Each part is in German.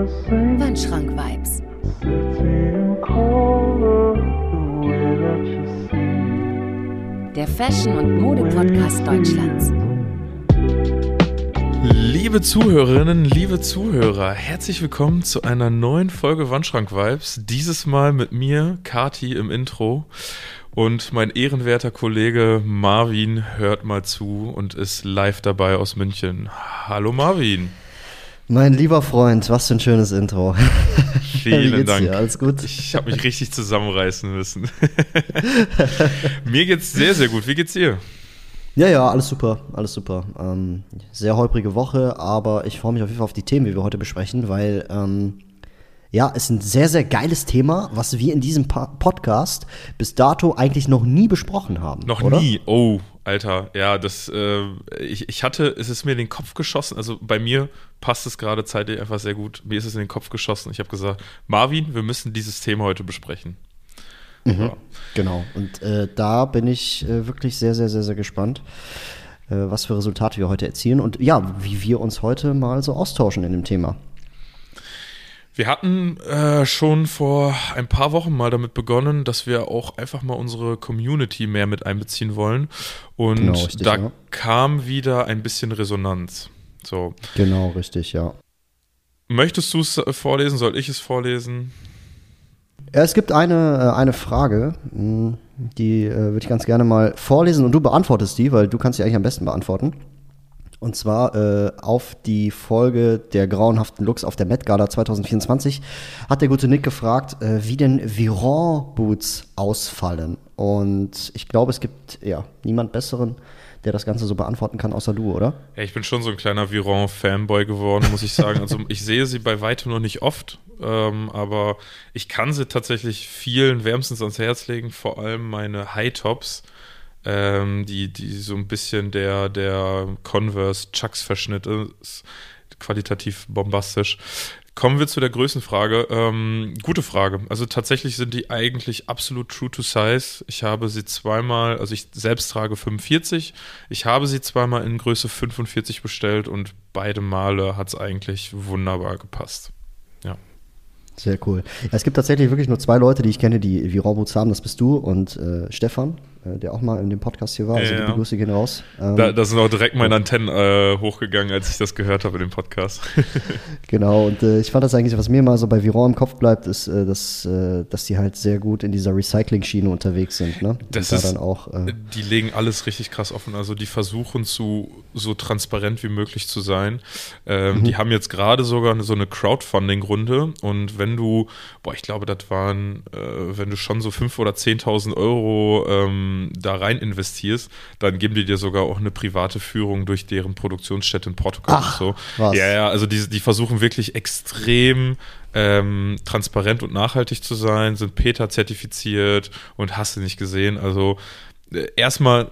Wandschrank-Vibes. Der Fashion- und Mode-Podcast Deutschlands. Liebe Zuhörerinnen, liebe Zuhörer, herzlich willkommen zu einer neuen Folge Wandschrank-Vibes. Dieses Mal mit mir, Kati, im Intro. Und mein ehrenwerter Kollege Marvin hört mal zu und ist live dabei aus München. Hallo Marvin. Mein lieber Freund, was für ein schönes Intro. Vielen Dank. Dir? Alles gut? Ich habe mich richtig zusammenreißen müssen. Mir geht's sehr, sehr gut. Wie geht's dir? Ja, alles super, alles super. Sehr holprige Woche, aber ich freue mich auf jeden Fall auf die Themen, die wir heute besprechen, weil es ist ein sehr, sehr geiles Thema, was wir in diesem Podcast bis dato eigentlich noch nie besprochen haben. Noch oder? Nie? Oh, Alter, ja, es ist mir in den Kopf geschossen, also bei mir passt es gerade zeitlich einfach sehr gut, mir ist es in den Kopf geschossen, ich habe gesagt, Marvin, wir müssen dieses Thema heute besprechen. Ja. Genau, und da bin ich wirklich sehr, sehr, sehr, sehr gespannt, was für Resultate wir heute erzielen und ja, wie wir uns heute mal so austauschen in dem Thema. Wir hatten schon vor ein paar Wochen mal damit begonnen, dass wir auch einfach mal unsere Community mehr mit einbeziehen wollen. Und genau, richtig, da kam wieder ein bisschen Resonanz. So. Genau, richtig, ja. Möchtest du es vorlesen? Soll ich es vorlesen? Es gibt eine Frage, die würde ich ganz gerne mal vorlesen und du beantwortest die, weil du kannst die eigentlich am besten beantworten. Und zwar auf die Folge der grauenhaften Looks auf der Met Gala 2024 hat der gute Nick gefragt, wie denn Viron-Boots ausfallen. Und ich glaube, es gibt niemand Besseren, der das Ganze so beantworten kann, außer du, oder? Ja, ich bin schon so ein kleiner Viron-Fanboy geworden, muss ich sagen. Also ich sehe sie bei weitem noch nicht oft, aber ich kann sie tatsächlich vielen wärmstens ans Herz legen, vor allem meine High-Tops. Die so ein bisschen der Converse-Chucks-Verschnitt ist, qualitativ bombastisch. Kommen wir zu der Größenfrage. Gute Frage. Also tatsächlich sind die eigentlich absolut true to size. Ich habe sie zweimal, also ich selbst trage 45. Ich habe sie zweimal in Größe 45 bestellt und beide Male hat es eigentlich wunderbar gepasst. Ja. Sehr cool. Ja, es gibt tatsächlich wirklich nur zwei Leute, die ich kenne, die Viron-Boots haben. Das bist du und Stefan, der auch mal in dem Podcast hier war. Also die Grüße gehen raus. Da sind auch direkt meine Antennen hochgegangen, als ich das gehört habe in dem Podcast. Genau, und ich fand das eigentlich, was mir mal so bei Viron im Kopf bleibt, ist, dass die halt sehr gut in dieser Recycling-Schiene unterwegs sind. Ne? Die legen alles richtig krass offen. Also die versuchen so transparent wie möglich zu sein. Die haben jetzt gerade sogar so eine Crowdfunding-Runde und wenn du, ich glaube, das waren, wenn du schon so 5.000 oder 10.000 Euro da rein investierst, dann geben die dir sogar auch eine private Führung durch deren Produktionsstätte in Portugal und so. Was? Ja, also die versuchen wirklich extrem transparent und nachhaltig zu sein, sind PETA-zertifiziert und hast du nicht gesehen. Also erstmal,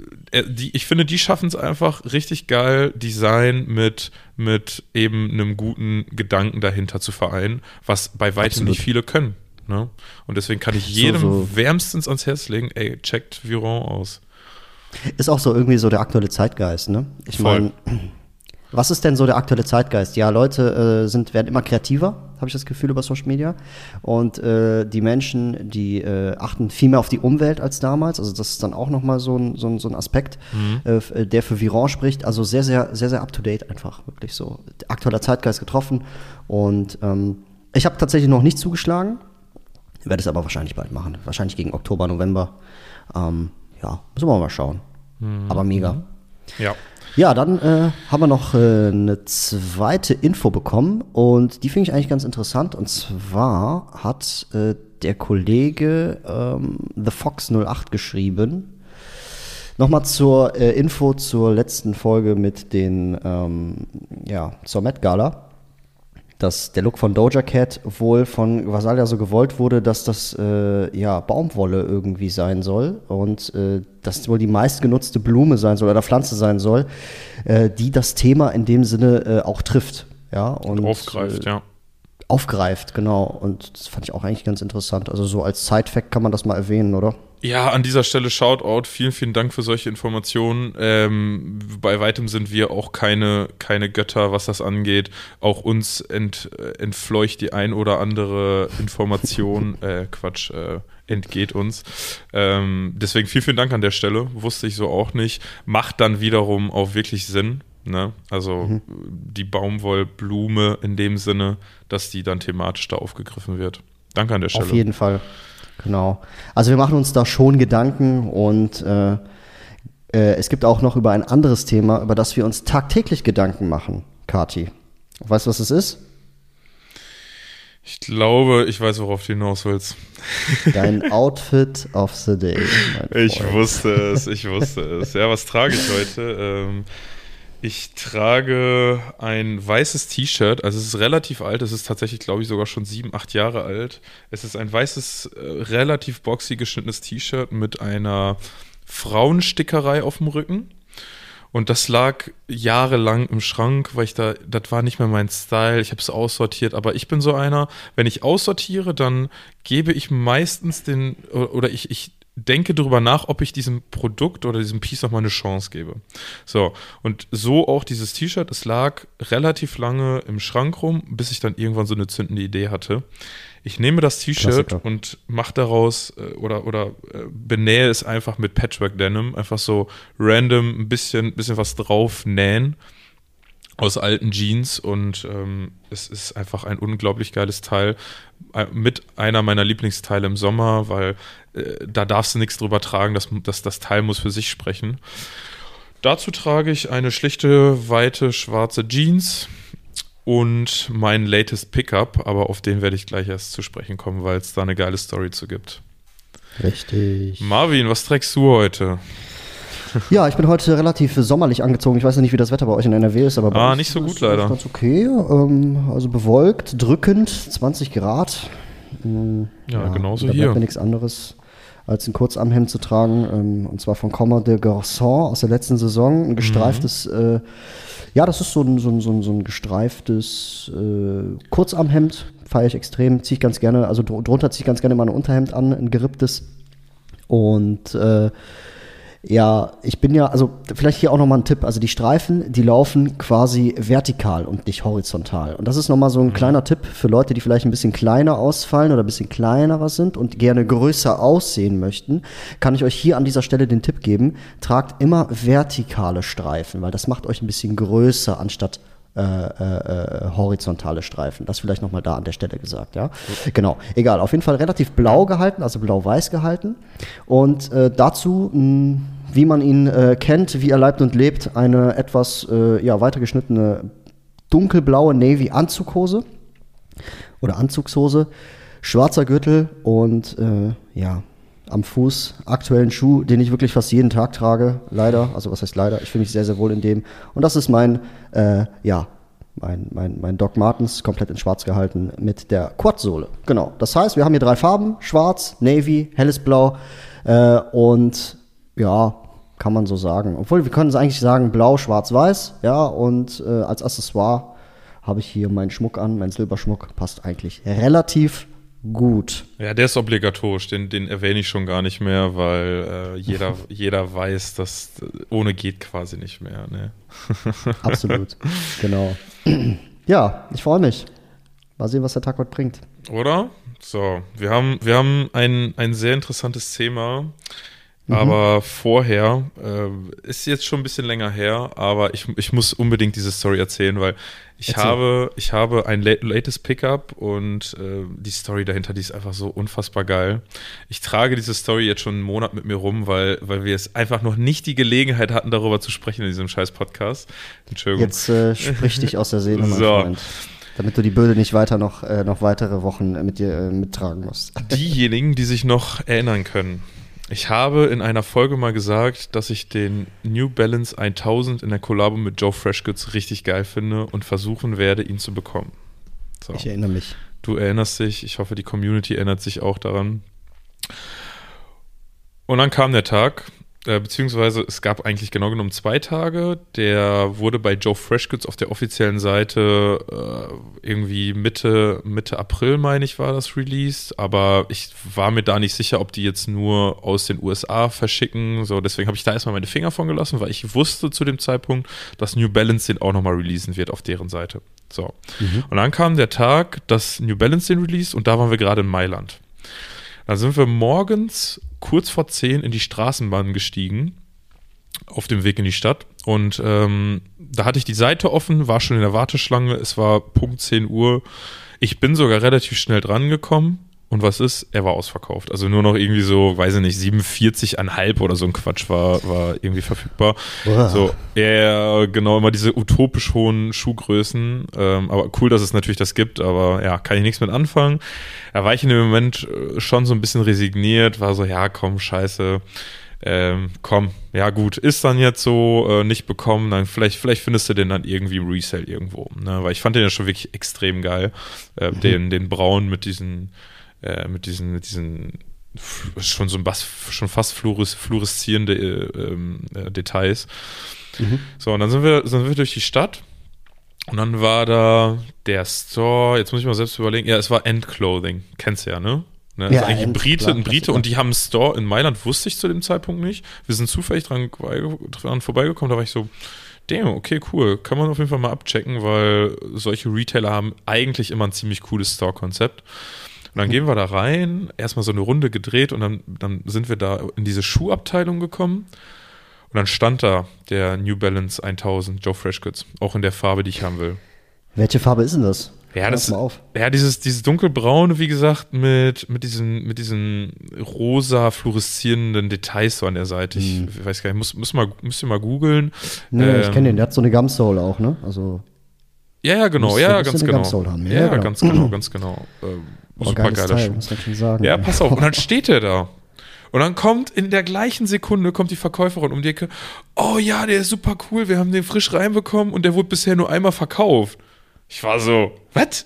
ich finde, die schaffen es einfach richtig geil, Design mit eben einem guten Gedanken dahinter zu vereinen, was bei weitem nicht viele können. Ne? Und deswegen kann ich jedem wärmstens ans Herz legen, checkt Viron aus. Ist auch so irgendwie so der aktuelle Zeitgeist, ne? Ich meine, was ist denn so der aktuelle Zeitgeist? Ja, Leute werden immer kreativer, habe ich das Gefühl, über Social Media. Und die Menschen, die achten viel mehr auf die Umwelt als damals. Also das ist dann auch nochmal so ein Aspekt, der für Viron spricht. Also sehr, sehr, sehr, sehr up-to-date einfach, wirklich so. Aktueller Zeitgeist getroffen. Und ich habe tatsächlich noch nicht zugeschlagen. Werde es aber wahrscheinlich bald machen. Wahrscheinlich gegen Oktober, November. Müssen wir mal schauen. Aber mega. Ja. Ja, dann haben wir noch eine zweite Info bekommen und die finde ich eigentlich ganz interessant. Und zwar hat der Kollege The Fox 08 geschrieben. Nochmal zur Info zur letzten Folge mit zur Met Gala. Dass der Look von Doja Cat wohl von Vasalia so gewollt wurde, dass das Baumwolle irgendwie sein soll und das wohl die meistgenutzte Blume sein soll oder Pflanze sein soll, die das Thema in dem Sinne auch trifft. Ja, und aufgreift, aufgreift, genau. Und das fand ich auch eigentlich ganz interessant. Also so als Side-Fact kann man das mal erwähnen, oder? Ja, an dieser Stelle Shoutout, vielen, vielen Dank für solche Informationen. Bei weitem sind wir auch keine Götter, was das angeht. Auch uns entfleucht die ein oder andere Information, entgeht uns. Deswegen vielen, vielen Dank an der Stelle. Wusste ich so auch nicht. Macht dann wiederum auch wirklich Sinn. Ne? Also die Baumwollblume in dem Sinne, dass die dann thematisch da aufgegriffen wird. Danke an der Stelle. Auf jeden Fall. Genau. Also wir machen uns da schon Gedanken und es gibt auch noch über ein anderes Thema, über das wir uns tagtäglich Gedanken machen, Kati. Weißt du, was es ist? Ich glaube, ich weiß, worauf du hinaus willst. Dein Outfit of the Day. Ich wusste es. Ja, was trage ich heute? Ich trage ein weißes T-Shirt, also es ist relativ alt, es ist tatsächlich, glaube ich, sogar schon 7, 8 Jahre alt. Es ist ein weißes, relativ boxy geschnittenes T-Shirt mit einer Frauenstickerei auf dem Rücken. Und das lag jahrelang im Schrank, weil das war nicht mehr mein Style, ich habe es aussortiert, aber ich bin so einer, wenn ich aussortiere, dann gebe ich meistens ich denke darüber nach, ob ich diesem Produkt oder diesem Piece nochmal eine Chance gebe. So, und so auch dieses T-Shirt, es lag relativ lange im Schrank rum, bis ich dann irgendwann so eine zündende Idee hatte. Ich nehme das T-Shirt Klassiker. und mache daraus oder benähe es einfach mit Patchwork Denim, einfach so random ein bisschen was drauf nähen aus alten Jeans und es ist einfach ein unglaublich geiles Teil, mit einer meiner Lieblingsteile im Sommer, weil da darfst du nichts drüber tragen, das Teil muss für sich sprechen. Dazu trage ich eine schlichte, weite, schwarze Jeans und mein latest Pickup, aber auf den werde ich gleich erst zu sprechen kommen, weil es da eine geile Story zu gibt. Richtig. Marvin, was trägst du heute? Ja, ich bin heute relativ sommerlich angezogen. Ich weiß ja nicht, wie das Wetter bei euch in NRW ist, aber bei uns nicht so gut ist leider. Ganz okay. Also bewölkt, drückend, 20 Grad. Ja, genauso da hier. bleibt mir nichts anderes, als ein Kurzarmhemd zu tragen. Und zwar von Comme des Garçons aus der letzten Saison. Ein gestreiftes, das ist so ein gestreiftes Kurzarmhemd. Feiere ich extrem, ziehe ich ganz gerne. Also drunter ziehe ich ganz gerne mal ein Unterhemd an, ein geripptes. Und ich bin also vielleicht hier auch nochmal ein Tipp, also die Streifen, die laufen quasi vertikal und nicht horizontal. Und das ist nochmal so ein kleiner Tipp für Leute, die vielleicht ein bisschen kleiner ausfallen oder ein bisschen kleinerer sind und gerne größer aussehen möchten, kann ich euch hier an dieser Stelle den Tipp geben, tragt immer vertikale Streifen, weil das macht euch ein bisschen größer anstatt horizontale Streifen. Das vielleicht nochmal da an der Stelle gesagt, ja. Genau, egal. Auf jeden Fall relativ blau gehalten, also blau-weiß gehalten. Und dazu, wie man ihn kennt, wie er leibt und lebt, eine etwas weiter geschnittene dunkelblaue Navy-Anzughose oder Anzugshose, schwarzer Gürtel und am Fuß aktuellen Schuh, den ich wirklich fast jeden Tag trage, leider. Also was heißt leider? Ich fühle mich sehr, sehr wohl in dem. Und das ist mein Doc Martens, komplett in schwarz gehalten, mit der Quad-Sohle. Genau. Das heißt, wir haben hier 3 Farben, schwarz, Navy, helles Blau und ja, kann man so sagen. Obwohl, wir können es eigentlich sagen, blau, schwarz, weiß, ja, und als Accessoire habe ich hier meinen Schmuck an, meinen Silberschmuck, passt eigentlich relativ gut. Ja, der ist obligatorisch, den erwähne ich schon gar nicht mehr, weil jeder weiß, dass ohne geht quasi nicht mehr. Ne? Absolut, genau. Ja, ich freue mich. Mal sehen, was der Tag heute bringt. Oder? So, wir haben ein sehr interessantes Thema, aber vorher, ist jetzt schon ein bisschen länger her, aber ich muss unbedingt diese Story erzählen, weil ich habe ein latest Pickup und die Story dahinter, die ist einfach so unfassbar geil. Ich trage diese Story jetzt schon einen Monat mit mir rum, weil wir es einfach noch nicht die Gelegenheit hatten, darüber zu sprechen in diesem scheiß Podcast. Entschuldigung. Jetzt sprich dich aus der Seele, mein So. Freund. Damit du die Bürde nicht weiter noch weitere Wochen mit dir mittragen musst. Diejenigen, die sich noch erinnern können. Ich habe in einer Folge mal gesagt, dass ich den New Balance 1000 in der Kollabo mit Joe Freshgoods richtig geil finde und versuchen werde, ihn zu bekommen. So. Ich erinnere mich. Du erinnerst dich, ich hoffe, die Community erinnert sich auch daran. Und dann kam der Tag beziehungsweise es gab eigentlich genau genommen 2 Tage. Der wurde bei Joe Freshgoods auf der offiziellen Seite irgendwie Mitte April, meine ich, war das released. Aber ich war mir da nicht sicher, ob die jetzt nur aus den USA verschicken. So, deswegen habe ich da erstmal meine Finger von gelassen, weil ich wusste zu dem Zeitpunkt, dass New Balance den auch nochmal releasen wird auf deren Seite. So. Und dann kam der Tag, dass New Balance den released und da waren wir gerade in Mailand. Da sind wir morgens kurz vor 10 in die Straßenbahn gestiegen, auf dem Weg in die Stadt. Und da hatte ich die Seite offen, war schon in der Warteschlange, es war Punkt 10 Uhr. Ich bin sogar relativ schnell dran gekommen. Und was ist? Er war ausverkauft. Also nur noch irgendwie so, weiß ich nicht, 47,5 oder so ein Quatsch war irgendwie verfügbar. Wow. So, ja, genau, immer diese utopisch hohen Schuhgrößen. Aber cool, dass es natürlich das gibt, aber ja, kann ich nichts mit anfangen. Da war ich in dem Moment schon so ein bisschen resigniert, war so, ja, komm, scheiße. Komm, ja gut, ist dann jetzt so, nicht bekommen, dann vielleicht findest du den dann irgendwie im Resale irgendwo. Ne? Weil ich fand den ja schon wirklich extrem geil. Den Braun mit diesen schon so schon fast fluoreszierende Details. So, und dann sind wir durch die Stadt und dann war da der Store, jetzt muss ich mal selbst überlegen, ja, es war End Clothing, kennst du ja, ne? Ja, also eigentlich ein Brite und die haben einen Store in Mailand, wusste ich zu dem Zeitpunkt nicht. Wir sind zufällig dran vorbeigekommen, da war ich so, damn, okay, cool, kann man auf jeden Fall mal abchecken, weil solche Retailer haben eigentlich immer ein ziemlich cooles Store-Konzept. Und dann gehen wir da rein, erstmal so eine Runde gedreht und dann sind wir da in diese Schuhabteilung gekommen und dann stand da der New Balance 1000 Joe Freshgoods, auch in der Farbe, die ich haben will. Welche Farbe ist denn das? Ja, dieses dunkelbraune, wie gesagt, mit diesen rosa fluoreszierenden Details so an der Seite. Ich weiß gar nicht, müsst ihr mal googeln. Nee, ich kenne den, der hat so eine Gumsole auch, ne? Also ja, genau, ja, ganz genau. Haben. Ja, genau. Ganz genau. Super geiler Schuh. Muss man schon sagen. Ja, pass auf. Und dann steht der da. Und dann kommt in der gleichen Sekunde die Verkäuferin um die Ecke. Oh ja, der ist super cool. Wir haben den frisch reinbekommen und der wurde bisher nur einmal verkauft. Ich war so, was?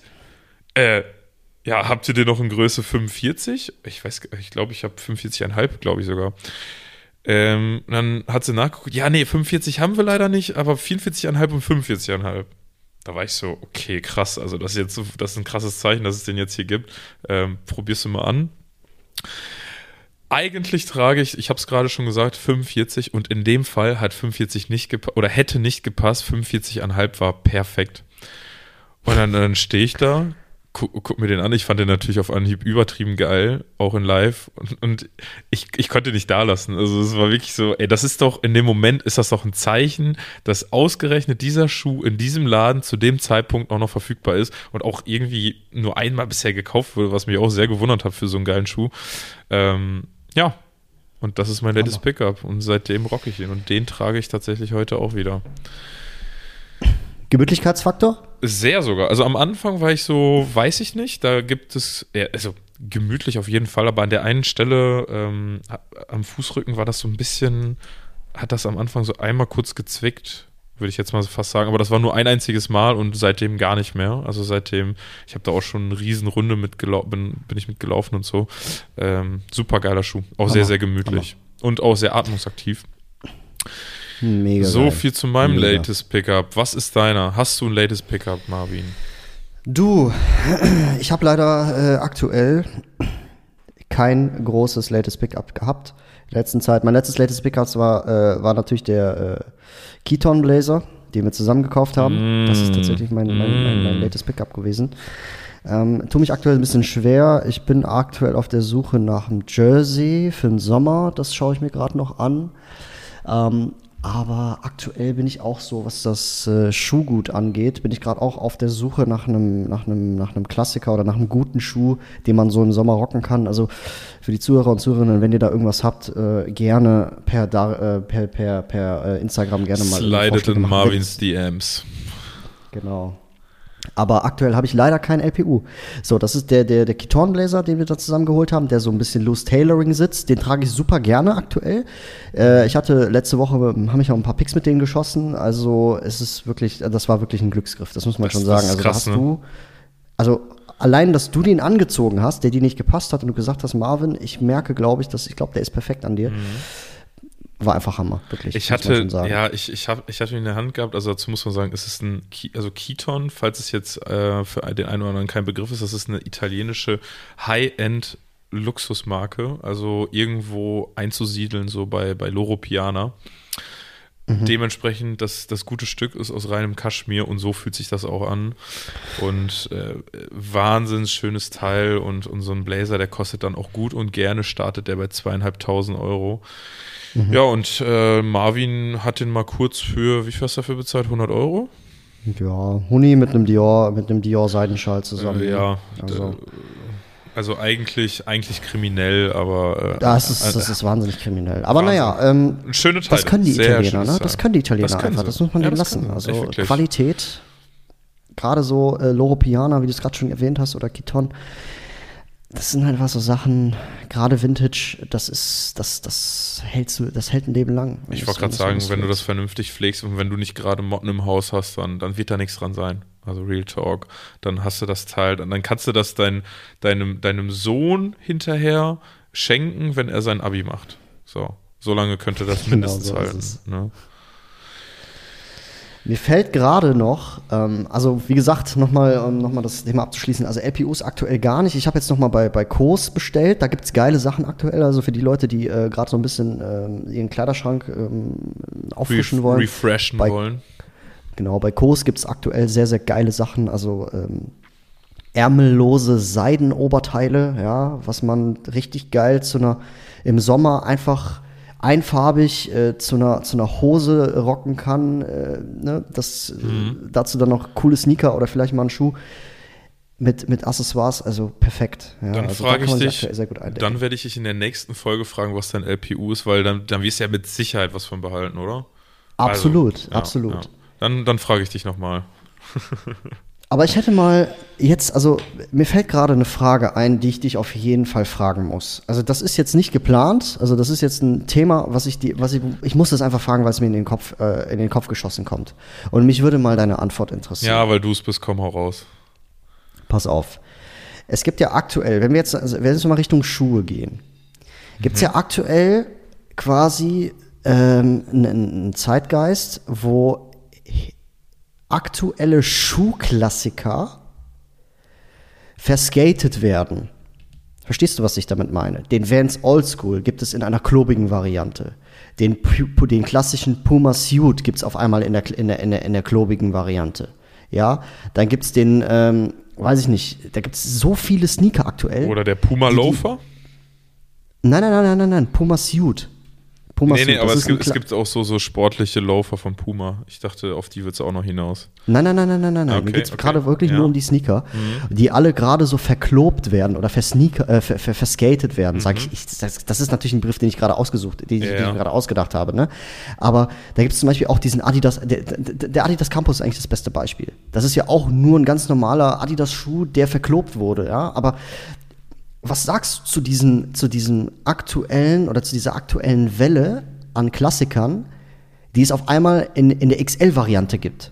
Ja, habt ihr den noch in Größe 45? Ich glaube, ich habe 45,5, glaube ich sogar. Dann hat sie nachgeguckt. Ja, nee, 45 haben wir leider nicht, aber 44,5 und 45,5. Da war ich so, okay, krass, also das ist ein krasses Zeichen, dass es den jetzt hier gibt. Probierst du mal an. Eigentlich trage ich habe es gerade schon gesagt, 45 und in dem Fall hat 45 nicht gepasst oder hätte nicht gepasst, 45,5 war perfekt. Und dann stehe ich da, guck mir den an, ich fand den natürlich auf Anhieb übertrieben geil, auch in live und ich konnte nicht da lassen, also es war wirklich so, ey, das ist doch, in dem Moment ist das doch ein Zeichen, dass ausgerechnet dieser Schuh in diesem Laden zu dem Zeitpunkt auch noch verfügbar ist und auch irgendwie nur einmal bisher gekauft wurde, was mich auch sehr gewundert hat für so einen geilen Schuh. Ja, und das ist mein latest Pickup und seitdem rocke ich ihn und den trage ich tatsächlich heute auch wieder. Gemütlichkeitsfaktor? Sehr sogar. Also am Anfang war ich so, weiß ich nicht, da gibt es, also gemütlich auf jeden Fall, aber an der einen Stelle am Fußrücken war das so ein bisschen, hat das am Anfang so einmal kurz gezwickt, würde ich jetzt mal fast sagen, aber das war nur ein einziges Mal und seitdem gar nicht mehr. Also seitdem, ich habe da auch schon eine riesen Runde bin ich mitgelaufen und so. Super geiler Schuh, auch sehr, sehr gemütlich und auch sehr atmungsaktiv. Mega so geil. Viel zu meinem latest Pickup. Was ist deiner? Hast du ein latest Pickup, Marvin? Du, ich habe leider aktuell kein großes latest Pickup gehabt in der letzten Zeit. Mein letztes latest Pickup war natürlich der Keaton Blazer, den wir zusammen gekauft haben. Das ist tatsächlich mein latest Pickup gewesen. Tue mich aktuell ein bisschen schwer. Ich bin aktuell auf der Suche nach einem Jersey für den Sommer. Das schaue ich mir gerade noch an. Aber aktuell bin ich auch so, was das Schuhgut angeht, bin ich gerade auch auf der Suche nach einem Klassiker oder nach einem guten Schuh, den man so im Sommer rocken kann. Also für die Zuhörer und Zuhörerinnen, wenn ihr da irgendwas habt, gerne per Instagram gerne mal. Slidet in Marvins DMs. Genau. Aber aktuell habe ich leider keinen LPU. So, das ist der Keaton Blazer, den wir da zusammen geholt haben, der so ein bisschen Loose Tailoring sitzt. Den trage ich super gerne aktuell. Ich hatte letzte Woche, habe ich auch ein paar Picks mit denen geschossen. Also es ist wirklich, das war wirklich ein Glücksgriff, das muss man schon sagen. Also krass, also allein, dass du den angezogen hast, der dir nicht gepasst hat und du gesagt hast, Marvin, ich merke, glaube ich, der ist perfekt an dir. war einfach Hammer, wirklich. Ich hatte ihn in der Hand gehabt, also dazu muss man sagen, es ist Kiton, falls es jetzt für den einen oder anderen kein Begriff ist, das ist eine italienische High-End-Luxusmarke, also irgendwo einzusiedeln, so bei Loro Piana. Dementsprechend, das gute Stück ist aus reinem Kaschmir und so fühlt sich das auch an. Und wahnsinnig schönes Teil und so ein Blazer, der kostet dann auch gut und gerne, startet der bei 2.500 Euro. Ja, und Marvin hat den mal kurz für, wie viel hast du dafür bezahlt? 100 Euro? Ja, Huni mit einem Dior Seidenschal zusammen. Ja, also eigentlich kriminell, aber das ist wahnsinnig kriminell. Aber schöne Teile. Das können die Italiener, ne? Das können die Italiener einfach. Das muss man denen lassen. Also Qualität, gerade so Loro Piana, wie du es gerade schon erwähnt hast, oder Kiton, das sind halt einfach so Sachen, gerade Vintage, das hält ein Leben lang. Ich wollte gerade sagen, wenn du das vernünftig pflegst und wenn du nicht gerade Motten im Haus hast, dann wird da nichts dran sein. Also Real Talk. Dann hast du das Teil, dann kannst du das deinem Sohn hinterher schenken, wenn er sein Abi macht. So lange könnte das mindestens halten. Ne? Mir fällt gerade noch, also wie gesagt, nochmal das Thema abzuschließen, also LPUs aktuell gar nicht. Ich habe jetzt nochmal bei Kos bestellt, da gibt es geile Sachen aktuell, also für die Leute, die gerade so ein bisschen ihren Kleiderschrank auffrischen wollen. Refreshen wollen. Genau, bei Kos gibt es aktuell sehr, sehr geile Sachen, also ärmellose Seidenoberteile, ja, was man richtig geil im Sommer einfach einfarbig zu einer Hose rocken kann, ne? Dazu dann noch coole Sneaker oder vielleicht mal einen Schuh mit Accessoires, also perfekt. Ja, dann also frage ich dich, sehr gut dann werde ich dich in der nächsten Folge fragen, was dein LPU ist, weil dann wirst du ja mit Sicherheit was von behalten, oder? Absolut, also, absolut. Ja. Dann frage ich dich nochmal. Aber ich hätte mal jetzt, also mir fällt gerade eine Frage ein, die ich dich auf jeden Fall fragen muss. Also das ist jetzt nicht geplant, also das ist jetzt ein Thema, ich muss das einfach fragen, weil es mir in den Kopf geschossen kommt. Und mich würde mal deine Antwort interessieren. Ja, weil du es bist, komm, hau raus. Pass auf. Es gibt ja aktuell, wenn wir jetzt mal Richtung Schuhe gehen, gibt es ja aktuell quasi einen Zeitgeist, wo aktuelle Schuhklassiker verskatet werden. Verstehst du, was ich damit meine? Den Vans Oldschool gibt es in einer klobigen Variante. Den klassischen Puma Suit gibt es auf einmal in der klobigen Variante. Ja, dann gibt es den, weiß ich nicht, da gibt es so viele Sneaker aktuell. Oder der Puma Loafer? Nein, Puma Suit. Nee, aber es gibt auch so sportliche Loafer von Puma. Ich dachte, auf die wird es auch noch hinaus. Nein. Okay, mir geht es gerade wirklich nur um die Sneaker, die alle gerade so verklobt werden oder verskatet werden, sage ich. Das ist natürlich ein Begriff, den ich gerade ausgedacht habe. Ne? Aber da gibt es zum Beispiel auch diesen Adidas, der Adidas Campus ist eigentlich das beste Beispiel. Das ist ja auch nur ein ganz normaler Adidas-Schuh, der verklobt wurde. Ja? Aber was sagst du zu diesem aktuellen oder zu dieser aktuellen Welle an Klassikern, die es auf einmal in der XL-Variante gibt?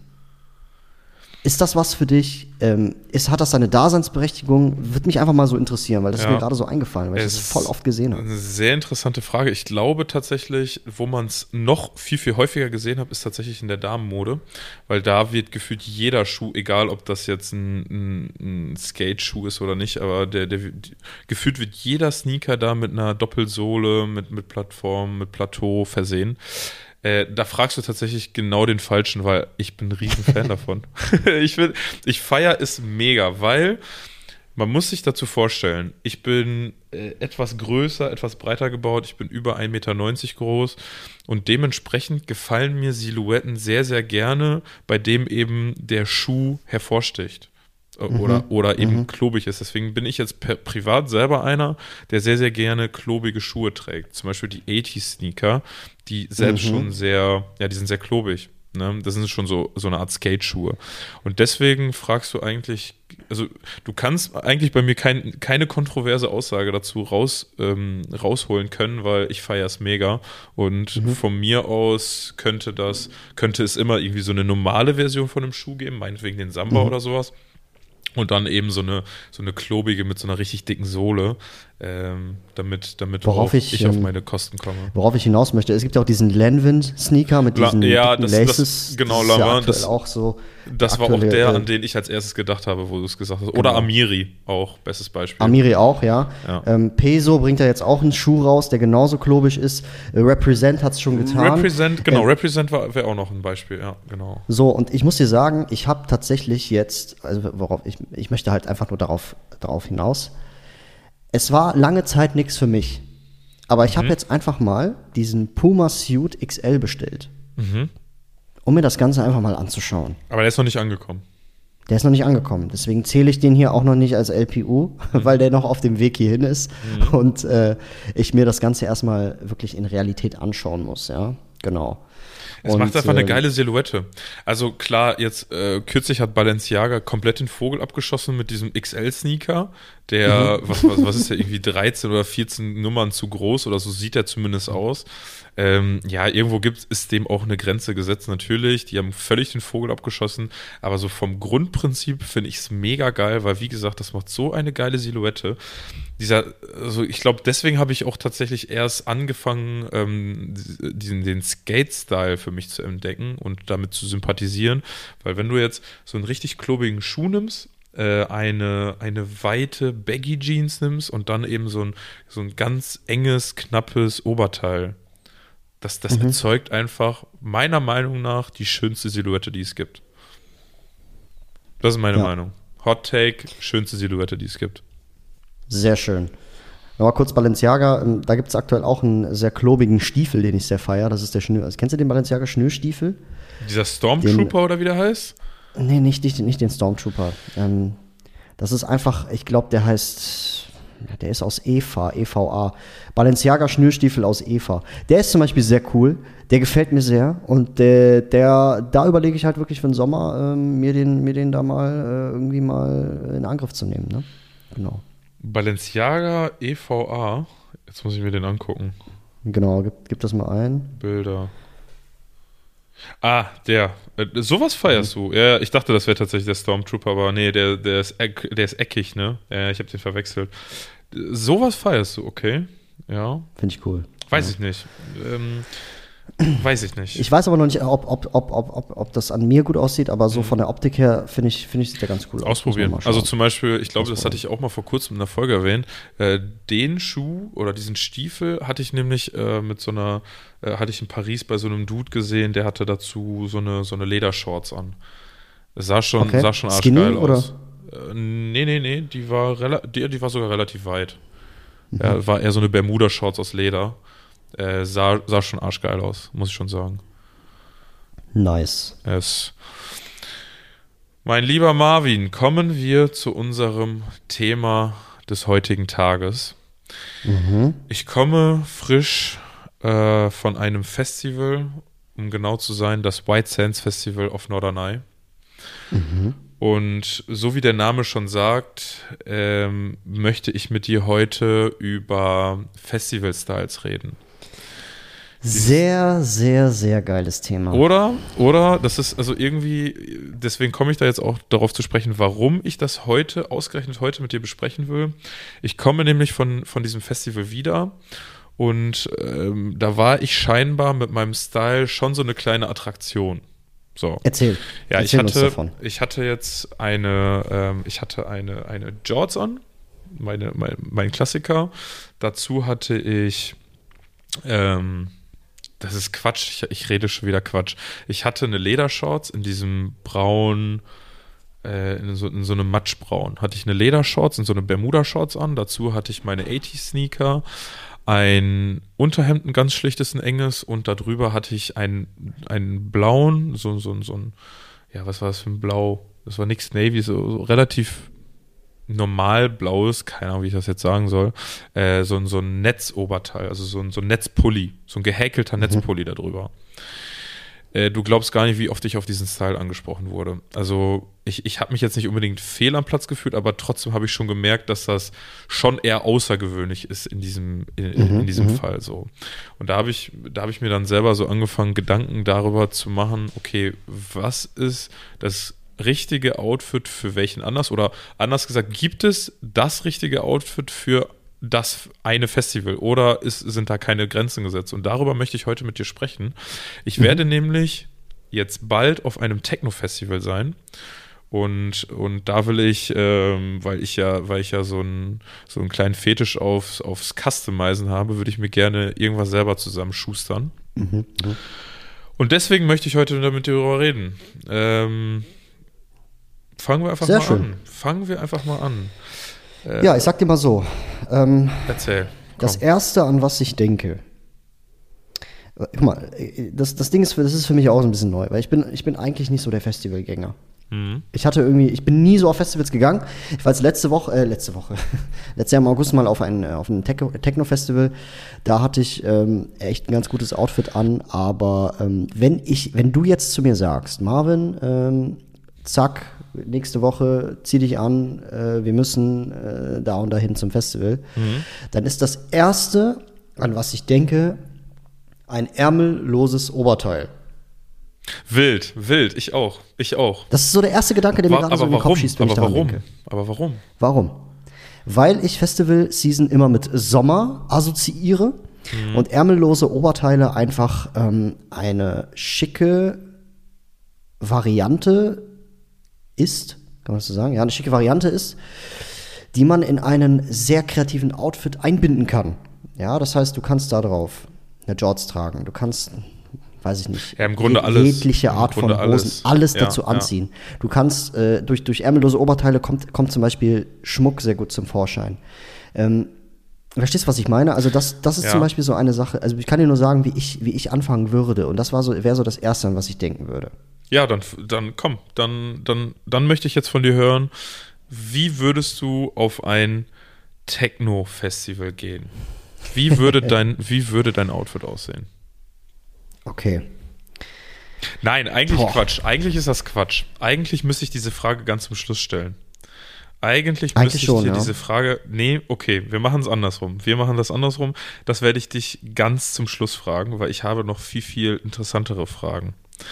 Ist das was für dich? Hat das seine Daseinsberechtigung? Würde mich einfach mal so interessieren, weil das ist mir gerade so eingefallen, weil ich das voll oft gesehen habe. Eine sehr interessante Frage. Ich glaube tatsächlich, wo man es noch viel, viel häufiger gesehen hat, ist tatsächlich in der Damenmode, weil da wird gefühlt jeder Schuh, egal ob das jetzt ein Skate-Schuh ist oder nicht, aber gefühlt wird jeder Sneaker da mit einer Doppelsohle, mit Plattform, mit Plateau versehen. Da fragst du tatsächlich genau den Falschen, weil ich bin ein riesen Fan davon. Ich feiere es mega, weil man muss sich dazu vorstellen, ich bin etwas größer, etwas breiter gebaut, ich bin über 1,90 Meter groß und dementsprechend gefallen mir Silhouetten sehr, sehr gerne, bei dem eben der Schuh hervorsticht. Oder eben klobig ist. Deswegen bin ich jetzt privat selber einer, der sehr, sehr gerne klobige Schuhe trägt. Zum Beispiel die 80s-Sneaker, die selbst schon sehr, die sind sehr klobig. Ne? Das sind schon so eine Art Skate-Schuhe. Und deswegen fragst du eigentlich, also du kannst eigentlich bei mir keine kontroverse Aussage dazu rausholen können, weil ich feiere es mega. Und von mir aus könnte es immer irgendwie so eine normale Version von einem Schuh geben, meinetwegen den Samba oder sowas. Und dann eben so eine klobige mit so einer richtig dicken Sohle, damit Worauf ich auf meine Kosten komme. Worauf ich hinaus möchte, es gibt ja auch diesen Lanvin-Sneaker mit diesen dicken Laces. Genau, das ist ja Lanvin, auch so. Das war auch der, an den ich als erstes gedacht habe, wo du es gesagt hast. Oder Genau. Amiri auch, bestes Beispiel. Amiri auch, ja. Peso bringt ja jetzt auch einen Schuh raus, der genauso klobig ist. Represent hat es schon getan. Represent wäre auch noch ein Beispiel, ja, genau. So, und ich muss dir sagen, ich habe tatsächlich jetzt, also worauf ich möchte halt einfach nur darauf hinaus. Es war lange Zeit nichts für mich. Aber ich habe jetzt einfach mal diesen Puma Suit XL bestellt. Um mir das Ganze einfach mal anzuschauen. Aber der ist noch nicht angekommen. Der ist noch nicht angekommen. Deswegen zähle ich den hier auch noch nicht als LPU, weil der noch auf dem Weg hierhin ist. Und ich mir das Ganze erstmal wirklich in Realität anschauen muss. Ja, genau. Es macht einfach eine geile Silhouette. Also klar, jetzt kürzlich hat Balenciaga komplett den Vogel abgeschossen mit diesem XL-Sneaker, der, was ist der, irgendwie 13 oder 14 Nummern zu groß oder so sieht er zumindest aus. Ja, irgendwo ist dem auch eine Grenze gesetzt, natürlich. Die haben völlig den Vogel abgeschossen, aber so vom Grundprinzip finde ich es mega geil, weil wie gesagt, das macht so eine geile Silhouette. Also ich glaube, deswegen habe ich auch tatsächlich erst angefangen, den Skate-Style für mich zu entdecken und damit zu sympathisieren, weil wenn du jetzt so einen richtig klobigen Schuh nimmst, eine weite Baggy-Jeans nimmst und dann eben so ein ganz enges, knappes Oberteil, das erzeugt einfach meiner Meinung nach die schönste Silhouette, die es gibt. Das ist meine Meinung. Hot Take, schönste Silhouette, die es gibt. Sehr schön. Nochmal kurz Balenciaga, da gibt es aktuell auch einen sehr klobigen Stiefel, den ich sehr feiere. Das ist der kennst du den Balenciaga Schnürstiefel? Dieser Stormtrooper oder wie der heißt? Nee, nicht den Stormtrooper. Das ist einfach, ich glaube, der ist aus EVA. Balenciaga Schnürstiefel aus EVA. Der ist zum Beispiel sehr cool. Der gefällt mir sehr. Und da überlege ich halt wirklich für den Sommer, mir den da mal irgendwie mal in Angriff zu nehmen. Ne? Genau. Balenciaga EVA. Jetzt muss ich mir den angucken. Genau, gib das mal ein. Bilder. Der. Sowas feierst du. Ja, ich dachte, das wäre tatsächlich der Stormtrooper, aber nee, der ist eckig, ne? Ja, ich habe den verwechselt. Sowas feierst du, okay. Ja. Finde ich cool. Weiß ich nicht. Weiß ich nicht. Ich weiß aber noch nicht, ob das an mir gut aussieht, aber so von der Optik her finde ich, sieht der ganz cool aus. Ausprobieren. Also zum Beispiel, ich glaube, das hatte ich auch mal vor kurzem in der Folge erwähnt, den Schuh oder diesen Stiefel hatte ich nämlich hatte ich in Paris bei so einem Dude gesehen, der hatte dazu so eine Ledershorts an. Das sah schon arschgeil aus. Nee, die war sogar relativ weit. Ja, war eher so eine Bermuda-Shorts aus Leder. Sah schon arschgeil aus, muss ich schon sagen. Nice. Yes. Mein lieber Marvin, kommen wir zu unserem Thema des heutigen Tages. Ich komme frisch von einem Festival, um genau zu sein, das White Sands Festival of Norderney. Und so wie der Name schon sagt, möchte ich mit dir heute über Festival-Styles reden. Sehr, sehr, sehr geiles Thema. Oder, das ist also irgendwie, deswegen komme ich da jetzt auch darauf zu sprechen, warum ich das ausgerechnet heute mit dir besprechen will. Ich komme nämlich von diesem Festival wieder und da war ich scheinbar mit meinem Style schon so eine kleine Attraktion. So. Erzähl. Ja, Erzähl uns davon. Ich hatte jetzt eine Jorts an, mein Klassiker. Dazu hatte ich das ist Quatsch, ich rede schon wieder Quatsch. Ich hatte eine Ledershorts in diesem braun, in so einem Matschbraun. Hatte ich eine Ledershorts und so eine Bermuda-Shorts an. Dazu hatte ich meine 80s-Sneaker, ein Unterhemd, ein ganz schlichtes, ein enges und darüber hatte ich einen blauen, so ein, ja, was war das für ein Blau? Das war nix Navy, so relativ normal blaues, keine Ahnung, wie ich das jetzt sagen soll, so ein Netzoberteil, also so ein Netzpulli, so ein gehäkelter Netzpulli darüber. Du glaubst gar nicht, wie oft ich auf diesen Style angesprochen wurde. Also ich habe mich jetzt nicht unbedingt fehl am Platz gefühlt, aber trotzdem habe ich schon gemerkt, dass das schon eher außergewöhnlich ist in diesem Fall so. Und da habe ich mir dann selber so angefangen, Gedanken darüber zu machen, okay, was ist das richtige Outfit für welchen Anlass? Oder anders gesagt, gibt es das richtige Outfit für das eine Festival? Oder sind da keine Grenzen gesetzt? Und darüber möchte ich heute mit dir sprechen. Ich werde nämlich jetzt bald auf einem Techno-Festival sein. Und da will ich, weil ich ja so einen kleinen Fetisch aufs Customizen habe, würde ich mir gerne irgendwas selber zusammenschustern. Und deswegen möchte ich heute mit dir darüber reden. Fangen wir einfach mal an. Ja, ich sag dir mal so. Erzähl. Komm. Das Erste, an was ich denke. Guck mal, das Ding ist, das ist für mich auch so ein bisschen neu, weil ich bin eigentlich nicht so der Festivalgänger. Ich bin nie so auf Festivals gegangen. Ich war jetzt letztes Jahr im August mal auf ein Techno-Festival. Da hatte ich echt ein ganz gutes Outfit an. Aber wenn du jetzt zu mir sagst, Marvin, zack, nächste Woche zieh dich an, wir müssen da und dahin zum Festival, dann ist das Erste, an was ich denke, ein ärmelloses Oberteil. Wild, ich auch. Das ist so der erste Gedanke, der mir gerade so in den Kopf schießt, wenn ich daran denke. Aber warum? Warum? Weil ich Festival-Season immer mit Sommer assoziiere und ärmellose Oberteile einfach eine schicke Variante ist, kann man das so sagen? Ja, eine schicke Variante ist, die man in einen sehr kreativen Outfit einbinden kann. Ja, das heißt, du kannst da drauf eine Jorts tragen, du kannst, weiß ich nicht, ja, im Grunde jegliche Art von Hosen, alles dazu anziehen. Du kannst, durch ärmellose Oberteile kommt zum Beispiel Schmuck sehr gut zum Vorschein. Verstehst du, was ich meine? Also das ist zum Beispiel so eine Sache, also ich kann dir nur sagen, wie ich anfangen würde, und das wäre so das Erste, an was ich denken würde. Ja, dann komm, dann möchte ich jetzt von dir hören, wie würdest du auf ein Techno-Festival gehen? Wie würde dein Outfit aussehen? Okay. Nein, eigentlich Quatsch. Eigentlich ist das Quatsch. Eigentlich müsste ich diese Frage ganz zum Schluss stellen. Eigentlich müsste ich dir diese Frage, wir machen es andersrum. Das werde ich dich ganz zum Schluss fragen, weil ich habe noch viel, viel interessantere Fragen.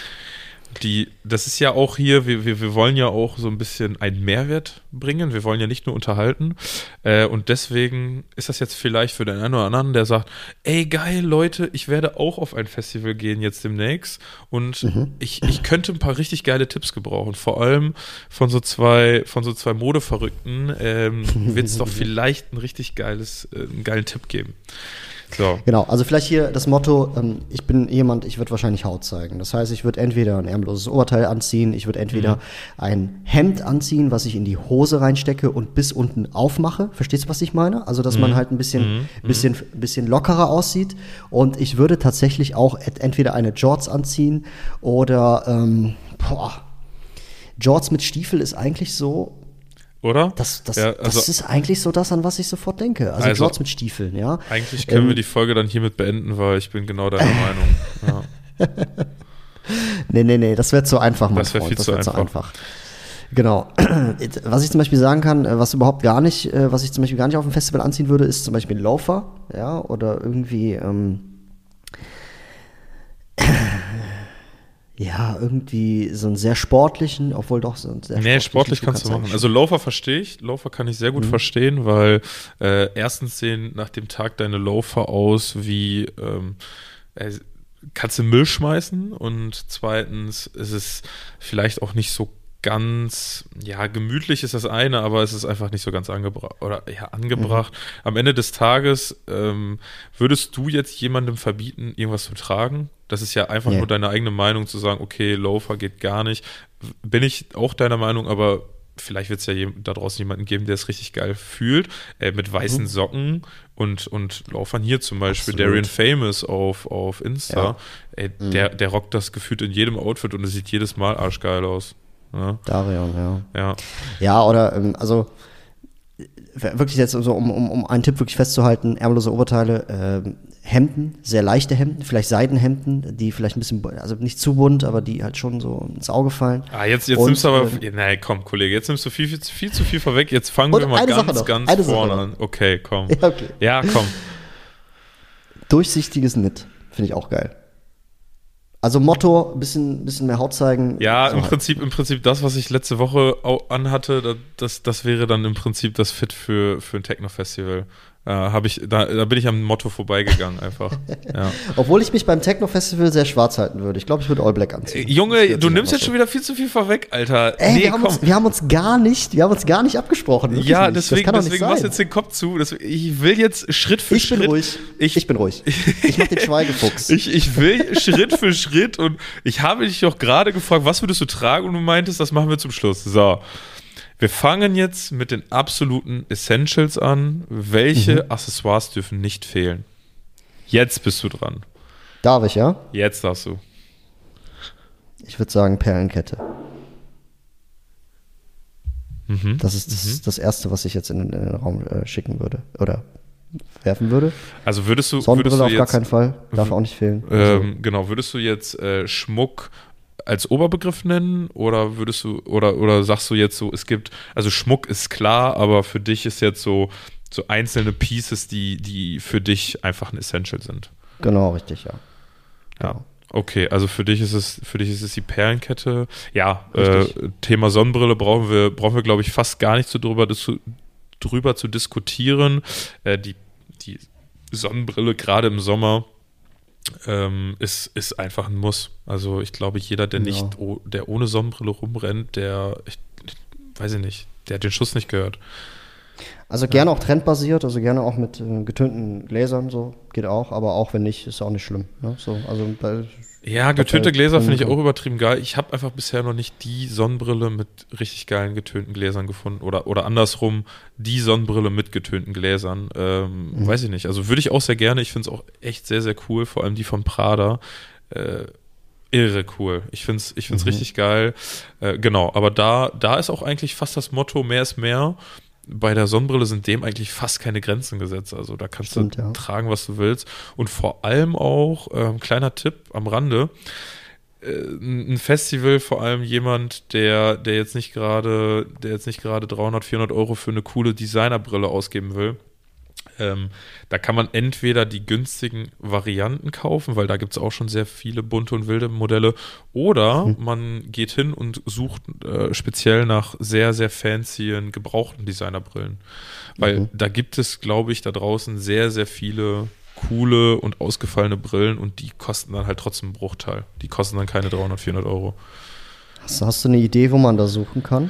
Das ist ja auch hier, wir wollen ja auch so ein bisschen einen Mehrwert bringen, wir wollen ja nicht nur unterhalten, und deswegen ist das jetzt vielleicht für den einen oder anderen, der sagt, ey geil Leute, ich werde auch auf ein Festival gehen jetzt demnächst und ich könnte ein paar richtig geile Tipps gebrauchen, vor allem von so zwei Modeverrückten wird es doch vielleicht einen richtig geilen Tipp geben. So. Genau, also vielleicht hier das Motto, ich würde wahrscheinlich Haut zeigen. Das heißt, ich würde entweder ein ärmelloses Oberteil anziehen, ich würde entweder ein Hemd anziehen, was ich in die Hose reinstecke und bis unten aufmache. Verstehst du, was ich meine? Also, dass man halt ein bisschen lockerer aussieht. Und ich würde tatsächlich auch entweder eine Jorts anziehen oder, Jorts mit Stiefel ist eigentlich so. Oder? Das ist eigentlich so das, an was ich sofort denke. Also Jorts mit Stiefeln, ja. Eigentlich können wir die Folge dann hiermit beenden, weil ich bin genau deiner Meinung. Ja. Nee, das wäre zu einfach, mein Das wäre viel zu einfach. Genau. Was ich zum Beispiel sagen kann, was ich zum Beispiel gar nicht auf dem Festival anziehen würde, ist zum Beispiel ein Loafer, ja, oder irgendwie, ja, irgendwie so einen sehr sportlichen, obwohl doch so einen sehr sportlichen. Nee, sportlich kannst du machen. Also Loafer verstehe ich. Loafer kann ich sehr gut verstehen, weil erstens sehen nach dem Tag deine Loafer aus wie kannst du Müll schmeißen, und zweitens ist es vielleicht auch nicht so ganz, ja, gemütlich ist das eine, aber es ist einfach nicht so ganz angebracht. Am Ende des Tages würdest du jetzt jemandem verbieten, irgendwas zu tragen? Das ist ja einfach nur deine eigene Meinung, zu sagen, okay, Loafer geht gar nicht. Bin ich auch deiner Meinung, aber vielleicht wird es ja da draußen jemanden geben, der es richtig geil fühlt, mit weißen Socken und Laufern. Hier zum Beispiel Darian Famous auf Insta. Ja. Der rockt das gefühlt in jedem Outfit und es sieht jedes Mal arschgeil aus. Ja. Darian, ja. Ja, oder, also, wirklich jetzt so, um einen Tipp wirklich festzuhalten, ärmellose Oberteile, Hemden, sehr leichte Hemden, vielleicht Seidenhemden, die vielleicht ein bisschen, also nicht zu bunt, aber die halt schon so ins Auge fallen. Jetzt nimmst du aber, nein, komm, Kollege, jetzt nimmst du viel zu viel vorweg, jetzt fangen wir mal ganz vorne an. Okay, komm. Ja, okay. Ja, komm. Durchsichtiges Knit, finde ich auch geil. Also Motto, ein bisschen mehr Haut zeigen. Ja, so im halt. Prinzip das, was ich letzte Woche anhatte, das wäre dann im Prinzip das Fit für ein Techno-Festival. Da bin ich am Motto vorbeigegangen einfach. Ja. Obwohl ich mich beim Techno-Festival sehr schwarz halten würde. Ich glaube, ich würde All Black anziehen. Junge, du nimmst jetzt schon wieder viel zu viel vorweg, Alter. Ey, Nee, wir haben uns gar nicht abgesprochen. Wirklich Ja, nicht. deswegen das kann doch nicht machst du sein. jetzt den Kopf zu. Ich will jetzt Schritt für Ich Schritt. bin ruhig. Ich bin ruhig. Ich mach den Schweigefuchs. Ich will Schritt für Schritt und ich habe dich doch gerade gefragt, was würdest du tragen und du meintest, das machen wir zum Schluss. So, wir fangen jetzt mit den absoluten Essentials an. Welche Accessoires dürfen nicht fehlen? Jetzt bist du dran. Darf ich, ja? Jetzt darfst du. Ich würde sagen Perlenkette. Das ist das Erste, was ich jetzt in den Raum schicken würde. Oder werfen würde. Also würdest du Sonnenbrille auf jetzt, gar keinen Fall. Darf auch nicht fehlen. Genau, würdest du jetzt Schmuck als Oberbegriff nennen oder würdest du oder sagst du jetzt so, es gibt, also Schmuck ist klar, aber für dich ist jetzt so einzelne Pieces, die für dich einfach ein Essential sind. Genau, richtig, ja. Ja. Okay, also für dich ist es die Perlenkette. Ja, Richtig. Thema Sonnenbrille brauchen wir glaube ich fast gar nicht so drüber zu diskutieren. Die Sonnenbrille gerade im Sommer ist einfach ein Muss. Also ich glaube, jeder, der der ohne Sonnenbrille rumrennt, ich weiß ich nicht, der hat den Schuss nicht gehört. Also gerne auch trendbasiert, also gerne auch mit getönten Gläsern, so geht auch, aber auch wenn nicht, ist auch nicht schlimm. Ne? So, also Ja, getönte Gläser finde ich auch übertrieben geil. Ich habe einfach bisher noch nicht die Sonnenbrille mit richtig geilen getönten Gläsern gefunden oder andersrum die Sonnenbrille mit getönten Gläsern. Weiß ich nicht. Also würde ich auch sehr gerne. Ich finde es auch echt sehr, sehr cool. Vor allem die von Prada. Irre cool. Ich finde es richtig geil. Genau, aber da ist auch eigentlich fast das Motto, mehr ist mehr. Bei der Sonnenbrille sind dem eigentlich fast keine Grenzen gesetzt. Also da kannst du tragen, was du willst. Und vor allem auch, kleiner Tipp am Rande, ein Festival, vor allem jemand, der jetzt nicht gerade 300, 400 Euro für eine coole Designerbrille ausgeben will. Da kann man entweder die günstigen Varianten kaufen, weil da gibt es auch schon sehr viele bunte und wilde Modelle, oder man geht hin und sucht speziell nach sehr, sehr fancy gebrauchten Designerbrillen. Weil da gibt es, glaube ich, da draußen sehr, sehr viele coole und ausgefallene Brillen und die kosten dann halt trotzdem einen Bruchteil. Die kosten dann keine 300, 400 Euro. Hast du eine Idee, wo man da suchen kann?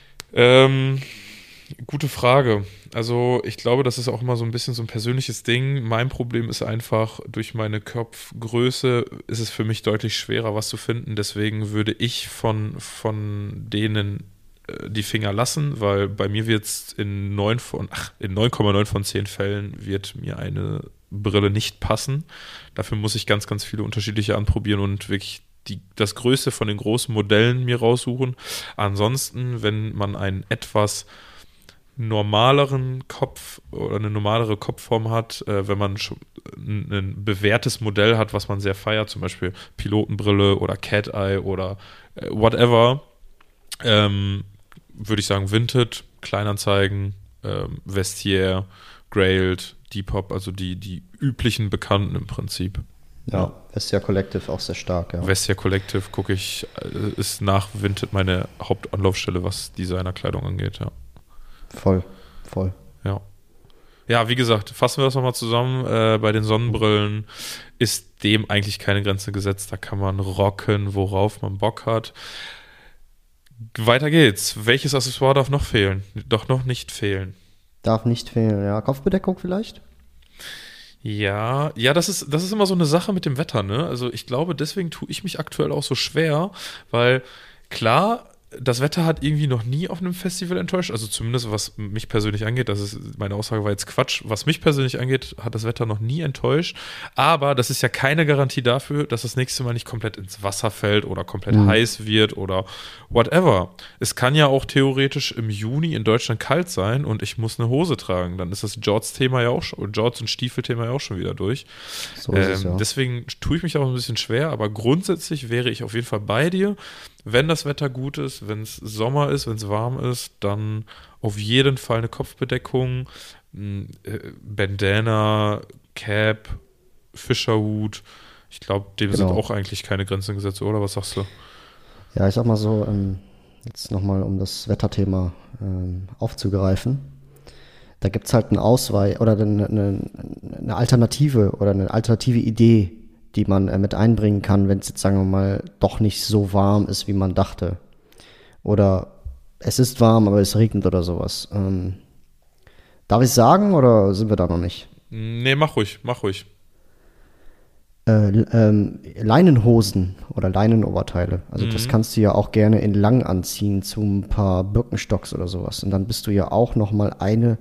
Gute Frage. Also ich glaube, das ist auch immer so ein bisschen so ein persönliches Ding. Mein Problem ist einfach, durch meine Kopfgröße ist es für mich deutlich schwerer, was zu finden. Deswegen würde ich von denen die Finger lassen, weil bei mir wird es in 9,9 von 10 Fällen wird mir eine Brille nicht passen. Dafür muss ich ganz, ganz viele unterschiedliche anprobieren und wirklich das Größte von den großen Modellen mir raussuchen. Ansonsten, wenn man einen etwas normaleren Kopf oder eine normalere Kopfform hat, wenn man schon ein bewährtes Modell hat, was man sehr feiert, zum Beispiel Pilotenbrille oder Cat Eye oder whatever, würde ich sagen Vinted, Kleinanzeigen, Vestiaire, Grailed, Depop, also die üblichen Bekannten im Prinzip. Ja, Vestia Collective auch sehr stark, ja. Vestia Collective ist nach Vinted meine Hauptanlaufstelle, was Designerkleidung angeht, ja. Voll. Ja. Ja, wie gesagt, fassen wir das nochmal zusammen. Bei den Sonnenbrillen ist dem eigentlich keine Grenze gesetzt. Da kann man rocken, worauf man Bock hat. Weiter geht's. Welches Accessoire darf noch fehlen? Doch noch nicht fehlen. Darf nicht fehlen, ja. Kopfbedeckung vielleicht? Ja, das ist immer so eine Sache mit dem Wetter, ne? Also ich glaube, deswegen tue ich mich aktuell auch so schwer, weil klar, das Wetter hat irgendwie noch nie auf einem Festival enttäuscht, also zumindest was mich persönlich angeht, meine Aussage war jetzt Quatsch, was mich persönlich angeht, hat das Wetter noch nie enttäuscht, aber das ist ja keine Garantie dafür, dass das nächste Mal nicht komplett ins Wasser fällt oder komplett heiß wird oder whatever. Es kann ja auch theoretisch im Juni in Deutschland kalt sein und ich muss eine Hose tragen, dann ist das Jorts-Thema ja auch schon, Jorts- und Stiefel-Thema ja auch schon wieder durch. So ist es, ja. Deswegen tue ich mich auch ein bisschen schwer, aber grundsätzlich wäre ich auf jeden Fall bei dir. Wenn das Wetter gut ist, wenn es Sommer ist, wenn es warm ist, dann auf jeden Fall eine Kopfbedeckung, Bandana, Cap, Fischerhut. Ich glaube, dem sind auch eigentlich keine Grenzen gesetzt, oder? Was sagst du? Ja, ich sag mal so, jetzt nochmal, um das Wetterthema aufzugreifen. Da gibt es halt einen Ausweich oder eine Alternative oder eine alternative Idee, die man mit einbringen kann, wenn es jetzt, sagen wir mal, doch nicht so warm ist, wie man dachte. Oder es ist warm, aber es regnet oder sowas. Darf ich sagen oder sind wir da noch nicht? Nee, mach ruhig. Leinenhosen oder Leinenoberteile. Also das kannst du ja auch gerne in lang anziehen zu ein paar Birkenstocks oder sowas. Und dann bist du ja auch nochmal eine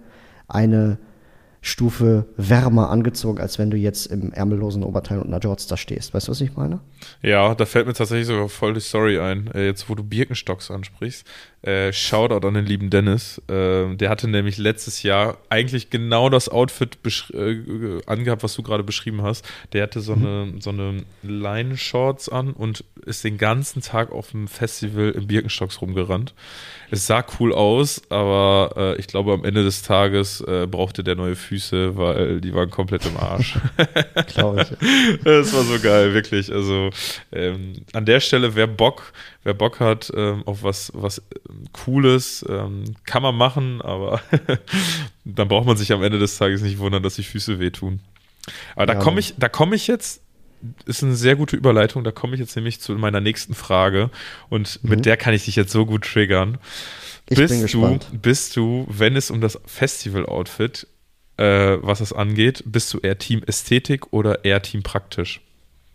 Stufe wärmer angezogen, als wenn du jetzt im ärmellosen Oberteil und einer Jorts da stehst. Weißt du, was ich meine? Ja, da fällt mir tatsächlich sogar voll die Story ein, jetzt wo du Birkenstocks ansprichst. Shoutout an den lieben Dennis. Der hatte nämlich letztes Jahr eigentlich genau das Outfit angehabt, was du gerade beschrieben hast. Der hatte so eine Leinenshorts an und ist den ganzen Tag auf dem Festival in Birkenstocks rumgerannt. Es sah cool aus, aber ich glaube, am Ende des Tages brauchte der neue Füße, weil die waren komplett im Arsch. Glaube ich. Das war so geil, wirklich. Also an der Stelle, wer Bock hat auf was Cooles, kann man machen, aber dann braucht man sich am Ende des Tages nicht wundern, dass die Füße wehtun. Aber da komme ich jetzt, ist eine sehr gute Überleitung, da komme ich jetzt nämlich zu meiner nächsten Frage und mit der kann ich dich jetzt so gut triggern. Ich bin gespannt. Bist du, wenn es um das Festival-Outfit, was es angeht, bist du eher Team Ästhetik oder eher Team Praktisch?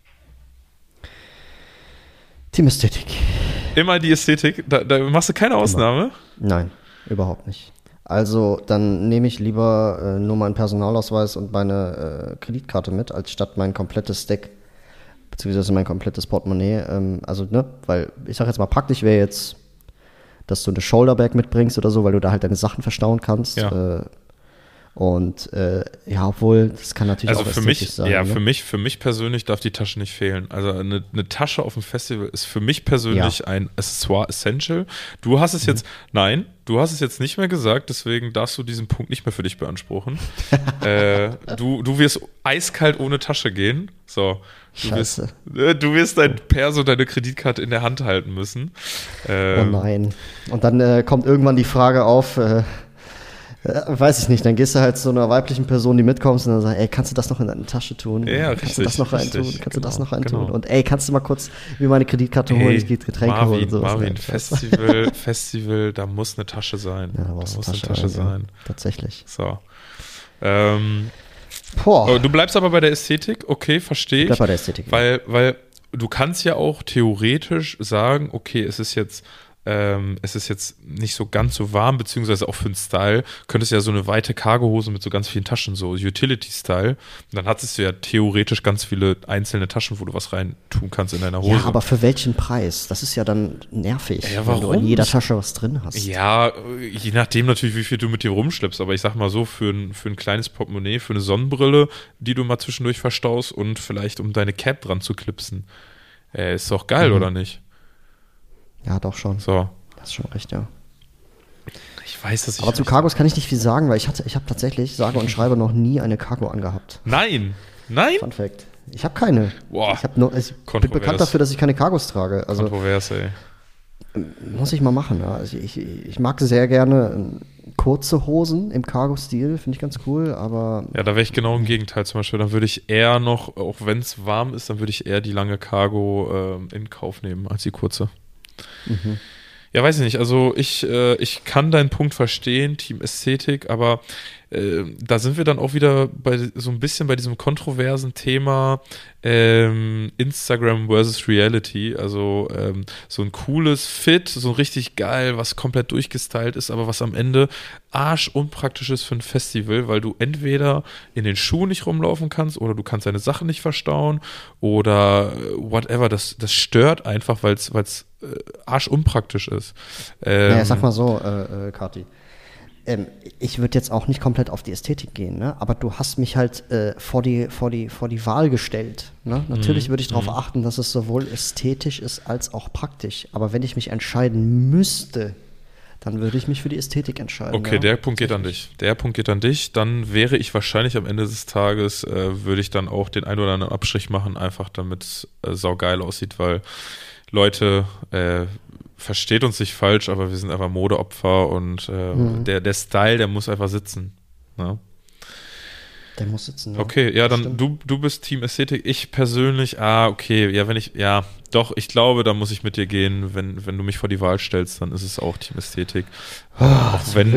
Team Ästhetik. Immer die Ästhetik? Da machst du keine Ausnahme? Nein, überhaupt nicht. Also dann nehme ich lieber nur meinen Personalausweis und meine Kreditkarte mit, als statt mein komplettes Stack, beziehungsweise mein komplettes Portemonnaie. Weil ich sage jetzt mal, praktisch wäre jetzt, dass du eine Shoulderbag mitbringst oder so, weil du da halt deine Sachen verstauen kannst. Ja. Obwohl, das kann natürlich also auch ästhetisch sein. Ja, ne? für mich persönlich darf die Tasche nicht fehlen. Also eine Tasche auf dem Festival ist für mich persönlich ein Accessoire essential. Du hast es jetzt nicht mehr gesagt, deswegen darfst du diesen Punkt nicht mehr für dich beanspruchen. Du wirst eiskalt ohne Tasche gehen. So. Du wirst dein Perso, deine Kreditkarte in der Hand halten müssen. Oh nein. Und dann kommt irgendwann die Frage auf, weiß ich nicht, dann gehst du halt zu einer weiblichen Person, die mitkommst und dann sagst, ey, kannst du das noch in deine Tasche tun? Ja, kannst du das noch reintun? Kannst du das noch reintun? Und ey, kannst du mal kurz mir meine Kreditkarte holen, ich gehe Getränke holen und so. Marvin, Festival, da muss eine Tasche sein. Ja, da muss eine Tasche sein. Ja, tatsächlich. So. Du bleibst aber bei der Ästhetik, okay, verstehe ich. Ich bleib bei der Ästhetik. Weil du kannst ja auch theoretisch sagen, okay, es ist jetzt nicht so ganz so warm, beziehungsweise auch für den Style, könntest du ja so eine weite Cargohose mit so ganz vielen Taschen, so Utility-Style. Und dann hattest du ja theoretisch ganz viele einzelne Taschen, wo du was rein tun kannst in deiner Hose. Ja, aber für welchen Preis? Das ist ja dann nervig, wenn du in jeder Tasche was drin hast. Ja, je nachdem natürlich, wie viel du mit dir rumschleppst. Aber ich sag mal so, für ein kleines Portemonnaie, für eine Sonnenbrille, die du mal zwischendurch verstaust und vielleicht um deine Cap dran zu klipsen. Ist doch geil, oder nicht? Ja, doch schon. So. Das ist schon recht, ja. Ich weiß, dass ich. Aber zu Cargos kann ich nicht viel sagen, weil ich habe tatsächlich, sage und schreibe, noch nie eine Cargo angehabt. Nein? Fun Fact. Ich habe keine. Boah. Ich bin bekannt dafür, dass ich keine Cargos trage. Also, kontrovers, ey. Muss ich mal machen. Ja. Also ich mag sehr gerne kurze Hosen im Cargo-Stil, finde ich ganz cool, aber. Ja, da wäre ich genau im Gegenteil zum Beispiel. Dann würde ich eher noch, auch wenn es warm ist, dann würde ich eher die lange Cargo in Kauf nehmen als die kurze. Mhm. Ja, weiß ich nicht. Also ich kann deinen Punkt verstehen, Team Ästhetik, aber da sind wir dann auch wieder so ein bisschen bei diesem kontroversen Thema Instagram versus Reality. Also so ein cooles Fit, so richtig geil, was komplett durchgestylt ist, aber was am Ende arschunpraktisch ist für ein Festival, weil du entweder in den Schuhen nicht rumlaufen kannst oder du kannst deine Sachen nicht verstauen oder whatever. Das stört einfach, weil es arschunpraktisch ist. Naja, sag mal so, Kati. Ich würde jetzt auch nicht komplett auf die Ästhetik gehen, ne? Aber du hast mich halt vor die Wahl gestellt. Ne? Natürlich würde ich darauf achten, dass es sowohl ästhetisch ist als auch praktisch. Aber wenn ich mich entscheiden müsste, Dann würde ich mich für die Ästhetik entscheiden. Okay, ja. der Punkt geht an dich. Dann wäre ich wahrscheinlich am Ende des Tages, würde ich dann auch den ein oder anderen Abstrich machen, einfach damit es saugeil aussieht, weil Leute, versteht uns nicht falsch, aber wir sind einfach Modeopfer und der Style, der muss einfach sitzen. Ne? Der muss sitzen, ja. Okay, ja, dann du bist Team Ästhetik. Ich persönlich, okay, ja, ich glaube, da muss ich mit dir gehen. Wenn du mich vor die Wahl stellst, dann ist es auch Team Ästhetik. Auch wenn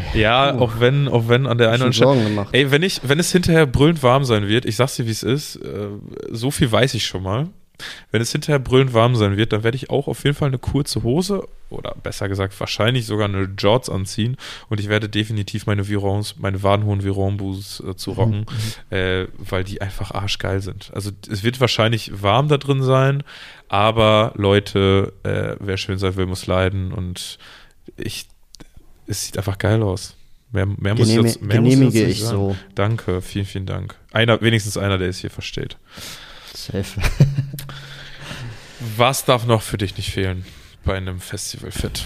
an der einen oder anderen Stelle, wenn es hinterher brüllend warm sein wird, ich sag's dir, wie es ist, so viel weiß ich schon mal. Wenn es hinterher brüllend warm sein wird, dann werde ich auch auf jeden Fall eine kurze Hose oder besser gesagt wahrscheinlich sogar eine Jorts anziehen und ich werde definitiv meine wadenhohen Viron-Boots zu rocken, weil die einfach arschgeil sind. Also es wird wahrscheinlich warm da drin sein, aber Leute, wer schön sein will, muss leiden und es sieht einfach geil aus. Mehr muss genehmige ich sagen. So. Danke, vielen, vielen Dank. Wenigstens einer, der es hier versteht. Safe. Was darf noch für dich nicht fehlen bei einem Festival-Fit?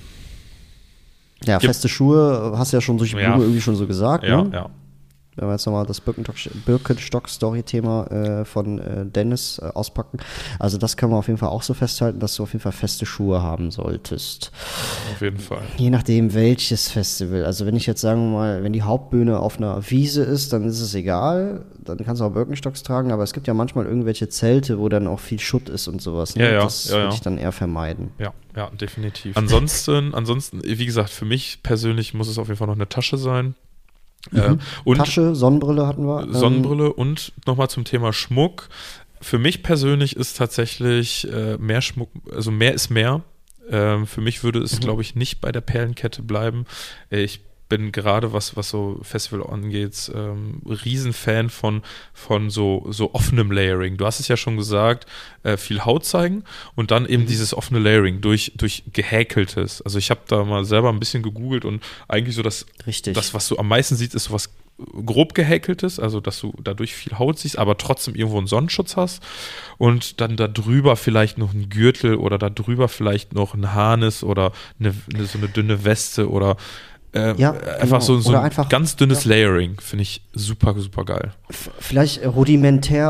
Ja, feste Schuhe, hast du ja schon durch die Blume irgendwie schon so gesagt. Ja, ne? ja. Wenn wir jetzt nochmal das Birkenstock-Story-Thema von Dennis auspacken. Also das kann man auf jeden Fall auch so festhalten, dass du auf jeden Fall feste Schuhe haben solltest. Auf jeden Fall. Je nachdem, welches Festival. Also wenn ich jetzt sagen wir mal, wenn die Hauptbühne auf einer Wiese ist, dann ist es egal. Dann kannst du auch Birkenstocks tragen. Aber es gibt ja manchmal irgendwelche Zelte, wo dann auch viel Schutt ist und sowas. Ne? Das würde ich dann eher vermeiden. Ja, definitiv. Ansonsten, wie gesagt, für mich persönlich muss es auf jeden Fall noch eine Tasche sein. Und Tasche, Sonnenbrille hatten wir. Sonnenbrille und nochmal zum Thema Schmuck. Für mich persönlich ist tatsächlich mehr Schmuck, also mehr ist mehr. Für mich würde es, glaube ich, nicht bei der Perlenkette bleiben. Ich bin gerade, was so Festival angeht, Riesenfan von so offenem Layering. Du hast es ja schon gesagt, viel Haut zeigen und dann eben dieses offene Layering durch gehäkeltes. Also ich habe da mal selber ein bisschen gegoogelt und eigentlich so das, was du am meisten siehst, ist sowas grob gehäkeltes, also dass du dadurch viel Haut siehst, aber trotzdem irgendwo einen Sonnenschutz hast und dann da drüber vielleicht noch ein Gürtel oder da drüber vielleicht noch ein Harness oder so eine dünne Weste oder einfach so ein einfach, ganz dünnes Layering, finde ich super, super geil. Vielleicht rudimentär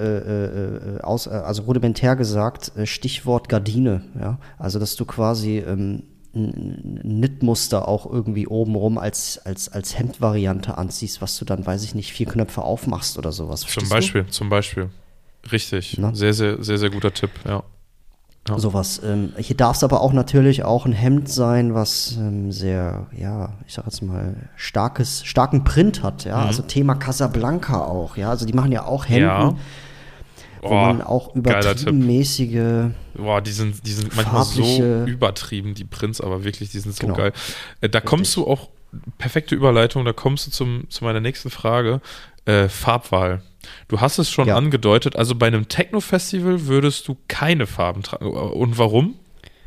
gesagt, Stichwort Gardine, ja, also dass du quasi ein Knitmuster auch irgendwie obenrum als Hemdvariante anziehst, was du dann, weiß ich nicht, 4 Knöpfe aufmachst oder sowas. Zum Beispiel. Richtig. Na? Sehr, sehr, sehr, sehr guter Tipp, ja. Sowas. Hier darf es aber auch natürlich auch ein Hemd sein, was sehr, ich sag jetzt mal, starken Print hat, ja. Also Thema Casablanca auch, ja. Also die machen ja auch Hemden, wo man auch übertriebenmäßige die sind manchmal so übertrieben, die Prints, aber wirklich, die sind so geil. Da kommst du auch, perfekte Überleitung, da kommst du zu meiner nächsten Frage, Farbwahl. Du hast es schon angedeutet, also bei einem Techno-Festival würdest du keine Farben tragen. Und warum?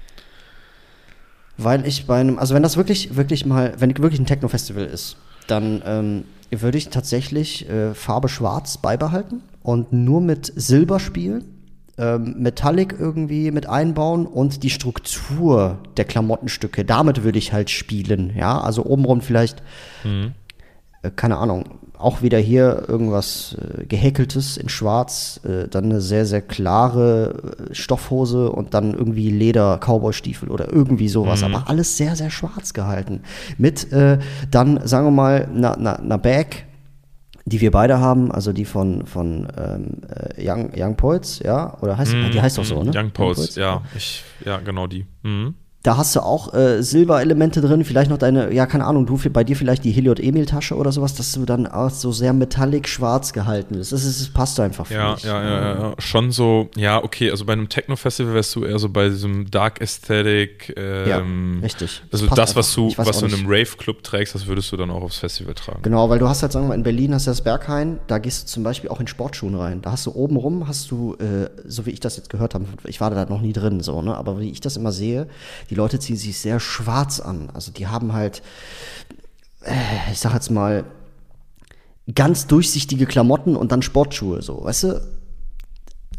Weil ich wenn das wirklich ein Techno-Festival ist, dann würde ich tatsächlich Farbe Schwarz beibehalten und nur mit Silber spielen, Metallic irgendwie mit einbauen und die Struktur der Klamottenstücke, damit würde ich halt spielen, ja, also obenrum vielleicht, keine Ahnung, auch wieder hier irgendwas Gehäkeltes in Schwarz, dann eine sehr, sehr klare Stoffhose und dann irgendwie Leder-Cowboy-Stiefel oder irgendwie sowas, aber alles sehr, sehr schwarz gehalten. Mit dann, sagen wir mal, einer Bag, die wir beide haben, also die von Young Poets, ja, oder die heißt doch so, ne? Young Poets, ja, genau die. Da hast du auch Silberelemente drin, vielleicht noch deine, keine Ahnung, bei dir vielleicht die Hilliard Emil-Tasche oder sowas, dass du dann auch so sehr metallic schwarz gehalten ist. Das passt einfach für mich. Ja, schon so, okay, also bei einem Techno-Festival wärst du eher so bei diesem Dark Aesthetic. Richtig. Also das, was du in einem Rave-Club trägst, das würdest du dann auch aufs Festival tragen. Genau, weil du hast halt, sagen wir mal, in Berlin hast du das Berghain, da gehst du zum Beispiel auch in Sportschuhen rein. Da hast du obenrum, so wie ich das jetzt gehört habe, ich war da noch nie drin, so, ne, aber wie ich das immer sehe, die Leute ziehen sich sehr schwarz an. Also die haben halt, ich sag jetzt mal, ganz durchsichtige Klamotten und dann Sportschuhe, so, weißt du?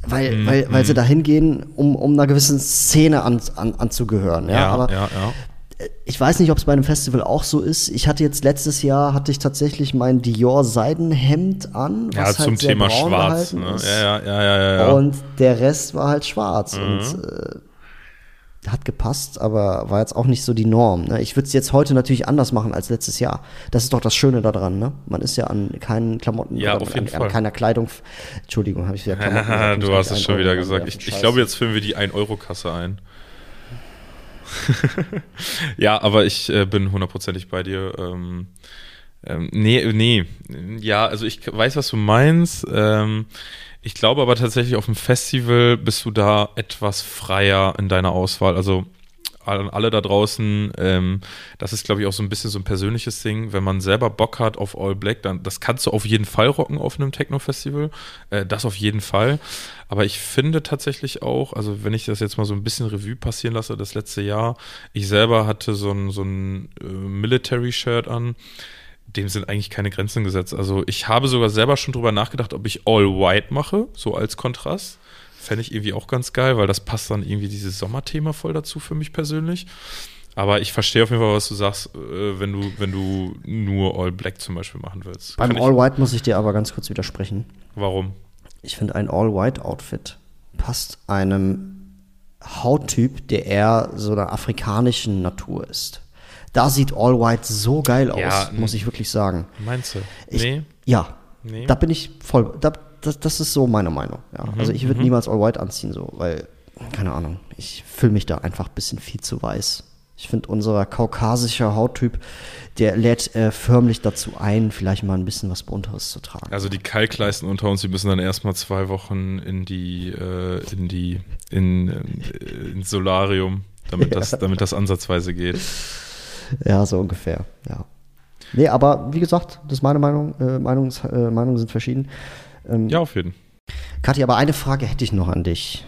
Weil sie da hingehen, um einer gewissen Szene anzugehören. Ja, aber Ich weiß nicht, ob es bei einem Festival auch so ist. Letztes Jahr tatsächlich mein Dior Seidenhemd an, was zum halt sehr Thema braun schwarz. gehalten Ne? ist. Ja. Und der Rest war halt schwarz Mhm. und hat gepasst, aber war jetzt auch nicht so die Norm. Ne? Ich würde es jetzt heute natürlich anders machen als letztes Jahr. Das ist doch das Schöne daran. Ne? Man ist ja an keinen Klamotten oder auf jeden Fall. an keiner Kleidung. Entschuldigung, habe ich wieder Klamotten gesagt. Du hast es schon wieder gesagt. Scheiße. Ich glaube, jetzt füllen wir die 1-Euro-Kasse ein. Ja, aber ich bin hundertprozentig bei dir. Nee. Ja, also ich weiß, was du meinst. Ich glaube aber tatsächlich, auf dem Festival bist du da etwas freier in deiner Auswahl. Also an alle da draußen, das ist, glaube ich, auch so ein bisschen so ein persönliches Ding. Wenn man selber Bock hat auf All Black, dann das kannst du auf jeden Fall rocken auf einem Techno-Festival. Das auf jeden Fall. Aber ich finde tatsächlich auch, also wenn ich das jetzt mal so ein bisschen Revue passieren lasse, das letzte Jahr, ich selber hatte so ein Military-Shirt an. Dem sind eigentlich keine Grenzen gesetzt. Also ich habe sogar selber schon drüber nachgedacht, ob ich All White mache, so als Kontrast. Fände ich irgendwie auch ganz geil, weil das passt dann irgendwie dieses Sommerthema voll dazu für mich persönlich. Aber ich verstehe auf jeden Fall, was du sagst, wenn du nur All Black zum Beispiel machen willst. Beim All White muss ich dir aber ganz kurz widersprechen. Warum? Ich finde, ein All White Outfit passt einem Hauttyp, der eher so einer afrikanischen Natur ist. Da sieht All White so geil aus, muss ich wirklich sagen. Meinst du? Nee. Da bin ich voll. Das ist so meine Meinung. Ja. Also ich würde niemals All White anziehen, so, weil, keine Ahnung, ich fühle mich da einfach ein bisschen viel zu weiß. Ich finde, unser kaukasischer Hauttyp, der lädt förmlich dazu ein, vielleicht mal ein bisschen was Bunteres zu tragen. Also die Kalkleisten unter uns, die müssen dann erstmal 2 Wochen ins Solarium, damit das ansatzweise geht. Ja, so ungefähr, ja. Nee, aber wie gesagt, das ist meine Meinung. Meinungen sind verschieden. Ja, auf jeden Fall. Kathi, aber eine Frage hätte ich noch an dich.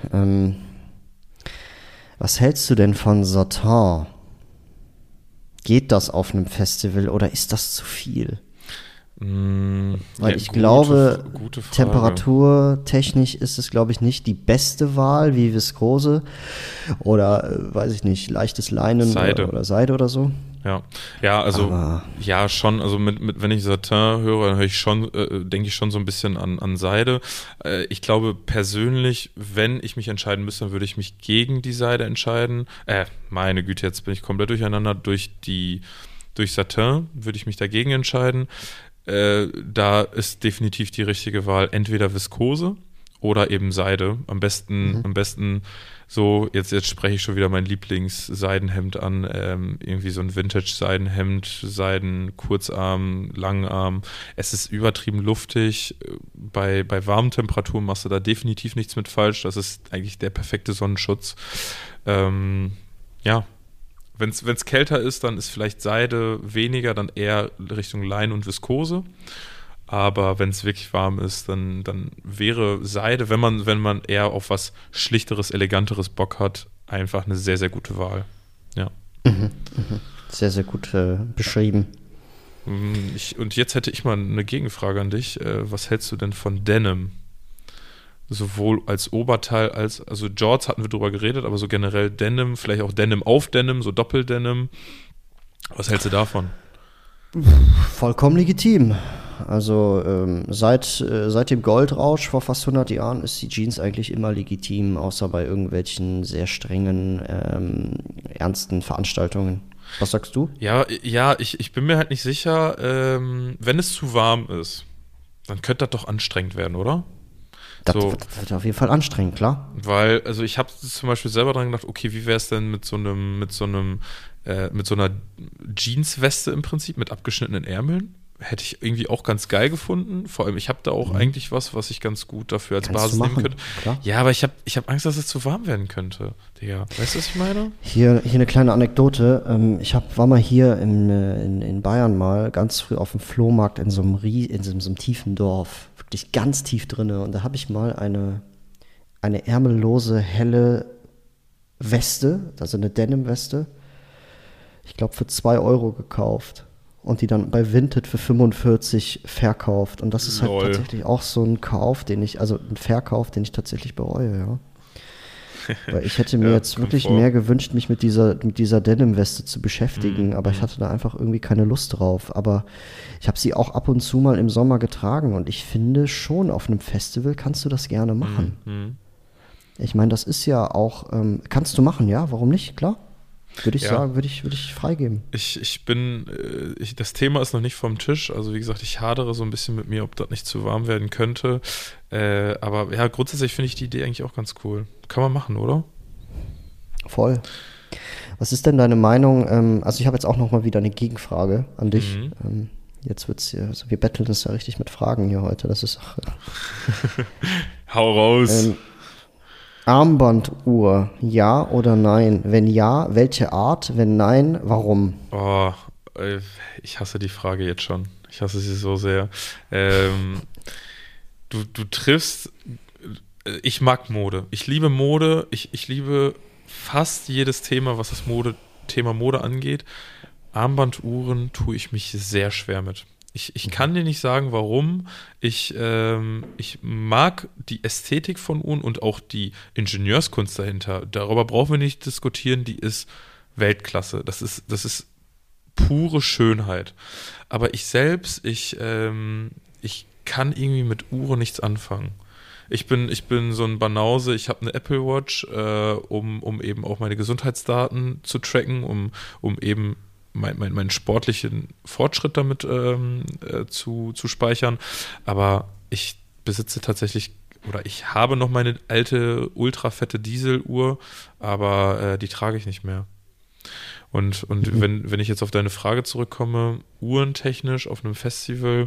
Was hältst du denn von Satin? Geht das auf einem Festival oder ist das zu viel? Weil ich glaube, gute Frage. temperaturtechnisch ist es, glaube ich, nicht die beste Wahl wie Viskose oder, weiß ich nicht, leichtes Leinen oder Seide oder so. Ja, also ja schon, also wenn ich Satin höre, dann höre ich schon, denke ich schon so ein bisschen an Seide. Ich glaube persönlich, wenn ich mich entscheiden müsste, dann würde ich mich gegen die Seide entscheiden. Meine Güte, jetzt bin ich komplett durcheinander. Durch Satin würde ich mich dagegen entscheiden. Da ist definitiv die richtige Wahl entweder Viskose oder eben Seide. Am besten so, jetzt spreche ich schon wieder mein Lieblings-Seidenhemd an, irgendwie so ein Vintage-Seidenhemd, Seiden-Kurzarm, Langarm. Es ist übertrieben luftig. Bei warmen Temperaturen machst du da definitiv nichts mit falsch. Das ist eigentlich der perfekte Sonnenschutz. Ja, wenn es kälter ist, dann ist vielleicht Seide weniger, dann eher Richtung Lein und Viskose. Aber wenn es wirklich warm ist, dann wäre Seide, wenn man eher auf was Schlichteres, Eleganteres Bock hat, einfach eine sehr, sehr gute Wahl. Ja. Sehr, sehr gut beschrieben. Und jetzt hätte ich mal eine Gegenfrage an dich. Was hältst du denn von Denim? Sowohl als Oberteil also Jorts hatten wir drüber geredet, aber so generell Denim, vielleicht auch Denim auf Denim, so Doppeldenim. Was hältst du davon? Vollkommen legitim. Also seit dem Goldrausch vor fast 100 Jahren ist die Jeans eigentlich immer legitim, außer bei irgendwelchen sehr strengen, ernsten Veranstaltungen. Was sagst du? Ja, ich bin mir halt nicht sicher, wenn es zu warm ist, dann könnte das doch anstrengend werden, oder? Das wird auf jeden Fall anstrengend, klar. Weil, also ich habe zum Beispiel selber dran gedacht, okay, wie wäre es denn mit so einer Jeansweste im Prinzip, mit abgeschnittenen Ärmeln? Hätte ich irgendwie auch ganz geil gefunden. Vor allem, ich habe da auch eigentlich was ich ganz gut dafür als Basis nehmen könnte. Klar. Ja, aber ich hab Angst, dass es zu warm werden könnte. Digga, weißt du, was ich meine? Hier eine kleine Anekdote. Ich war mal hier in Bayern mal ganz früh auf dem Flohmarkt in so einem tiefen Dorf. Wirklich ganz tief drinne. Und da habe ich mal eine ärmellose, helle Weste, also eine Denim-Weste, ich glaube für 2 Euro gekauft. Und die dann bei Vinted für 45 verkauft. Und das ist halt tatsächlich auch so ein Verkauf, den ich tatsächlich bereue, ja. Weil ich hätte mir jetzt wirklich mehr gewünscht, mich mit dieser Denim-Weste zu beschäftigen, aber ich hatte da einfach irgendwie keine Lust drauf. Aber ich habe sie auch ab und zu mal im Sommer getragen und ich finde schon, auf einem Festival kannst du das gerne machen. Ich meine, das ist ja auch, kannst du machen, ja? Warum nicht? Klar. Würde ich sagen, würde ich freigeben. Das Thema ist noch nicht vom Tisch. Also wie gesagt, ich hadere so ein bisschen mit mir, ob das nicht zu warm werden könnte. Aber ja, grundsätzlich finde ich die Idee eigentlich auch ganz cool. Kann man machen, oder? Voll. Was ist denn deine Meinung? Also ich habe jetzt auch noch mal wieder eine Gegenfrage an dich. Jetzt wird's hier, also wir betteln das ja richtig mit Fragen hier heute. Das ist auch, hau raus. Armbanduhr, ja oder nein? Wenn ja, welche Art? Wenn nein, warum? Oh, ich hasse die Frage jetzt schon. Ich hasse sie so sehr. Du triffst, ich mag Mode. Ich liebe Mode. Ich liebe fast jedes Thema, was das Thema Mode angeht. Armbanduhren tue ich mich sehr schwer mit. Ich kann dir nicht sagen, warum. Ich mag die Ästhetik von Uhren und auch die Ingenieurskunst dahinter. Darüber brauchen wir nicht diskutieren. Die ist Weltklasse. Das ist pure Schönheit. Aber ich selbst, ich kann irgendwie mit Uhren nichts anfangen. Ich bin so ein Banause. Ich habe eine Apple Watch, um eben auch meine Gesundheitsdaten zu tracken, um eben meinen sportlichen Fortschritt damit zu speichern. Aber ich besitze tatsächlich, oder ich habe noch meine alte, ultrafette Dieseluhr, aber die trage ich nicht mehr. Und wenn ich jetzt auf deine Frage zurückkomme, uhrentechnisch auf einem Festival,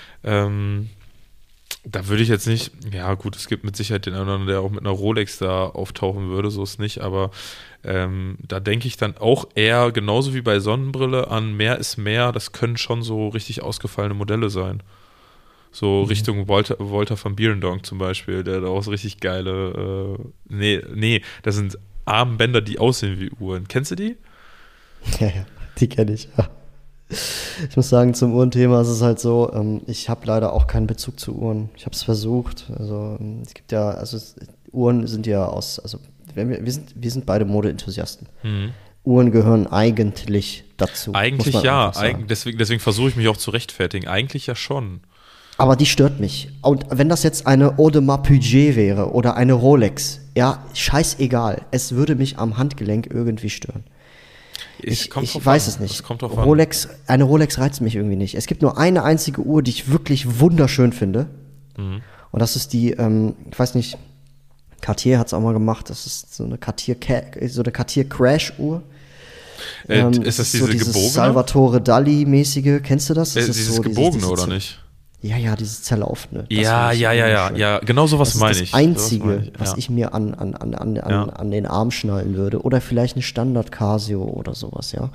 da würde ich jetzt nicht, ja gut, es gibt mit Sicherheit den anderen, der auch mit einer Rolex da auftauchen würde, so ist nicht, aber da denke ich dann auch eher, genauso wie bei Sonnenbrille, an mehr ist mehr, das können schon so richtig ausgefallene Modelle sein. So Richtung Walter von Beirendonk zum Beispiel, der da auch so richtig geile, das sind Armbänder, die aussehen wie Uhren. Kennst du die? Ja, die kenne ich, ja. Ich muss sagen, zum Uhrenthema ist es halt so, ich habe leider auch keinen Bezug zu Uhren. Ich habe es versucht. Also es gibt ja, Uhren sind ja wir sind beide Modeenthusiasten. Uhren gehören eigentlich dazu. Eigentlich ja, deswegen versuche ich mich auch zu rechtfertigen. Eigentlich ja schon. Aber die stört mich. Und wenn das jetzt eine Audemars Piguet wäre oder eine Rolex, ja, scheißegal. Es würde mich am Handgelenk irgendwie stören. Ich weiß es nicht. Eine Rolex reizt mich irgendwie nicht. Es gibt nur eine einzige Uhr, die ich wirklich wunderschön finde. Und das ist die, ich weiß nicht, Cartier hat es auch mal gemacht. Das ist so eine Cartier Crash-Uhr. Ist das diese gebogene? Salvatore Dali-mäßige, kennst du das? Das ist dieses so gebogene oder nicht? Ja, dieses zerlaufene. Ja, genau sowas meine ich. Das ist das Einzige, was ich mir an den Arm schnallen würde. Oder vielleicht eine Standard Casio oder sowas, ja.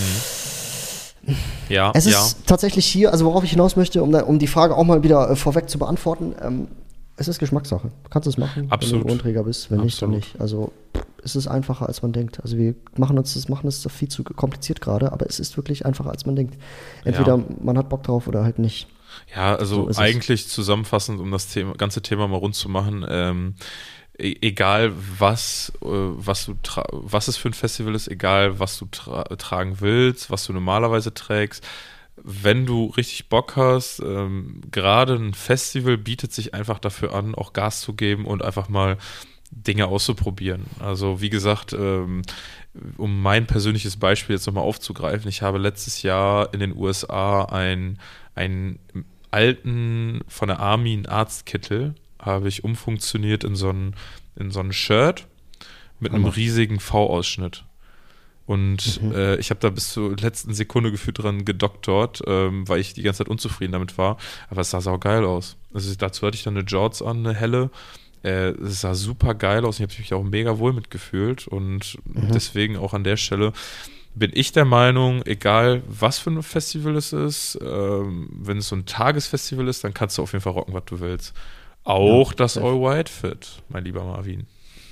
Ja, es ist tatsächlich hier, also worauf ich hinaus möchte, um die Frage auch mal wieder vorweg zu beantworten, es ist Geschmackssache. Du kannst es machen, wenn du Uhrenträger bist, wenn nicht, dann nicht. Also es ist einfacher, als man denkt. Also wir machen es viel zu kompliziert gerade, aber es ist wirklich einfacher, als man denkt. Entweder man hat Bock drauf oder halt nicht. Ja, also so eigentlich zusammenfassend, um das ganze Thema mal rund zu machen, egal was es für ein Festival ist, egal was du tragen willst, was du normalerweise trägst, wenn du richtig Bock hast, gerade ein Festival bietet sich einfach dafür an, auch Gas zu geben und einfach mal Dinge auszuprobieren. Also wie gesagt, um mein persönliches Beispiel jetzt nochmal aufzugreifen, ich habe letztes Jahr in den USA einen alten, von der Army, einen Arztkittel, habe ich umfunktioniert in so ein Shirt mit einem riesigen V-Ausschnitt. Und ich habe da bis zur letzten Sekunde gefühlt dran gedoktort, weil ich die ganze Zeit unzufrieden damit war. Aber es sah saugeil aus. Also dazu hatte ich dann eine Jorts an, eine helle. Es sah super geil aus und ich habe mich auch mega wohl mitgefühlt. Und deswegen auch an der Stelle bin ich der Meinung, egal was für ein Festival es ist, wenn es so ein Tagesfestival ist, dann kannst du auf jeden Fall rocken, was du willst. Auch das All-White-Fit, mein lieber Marvin.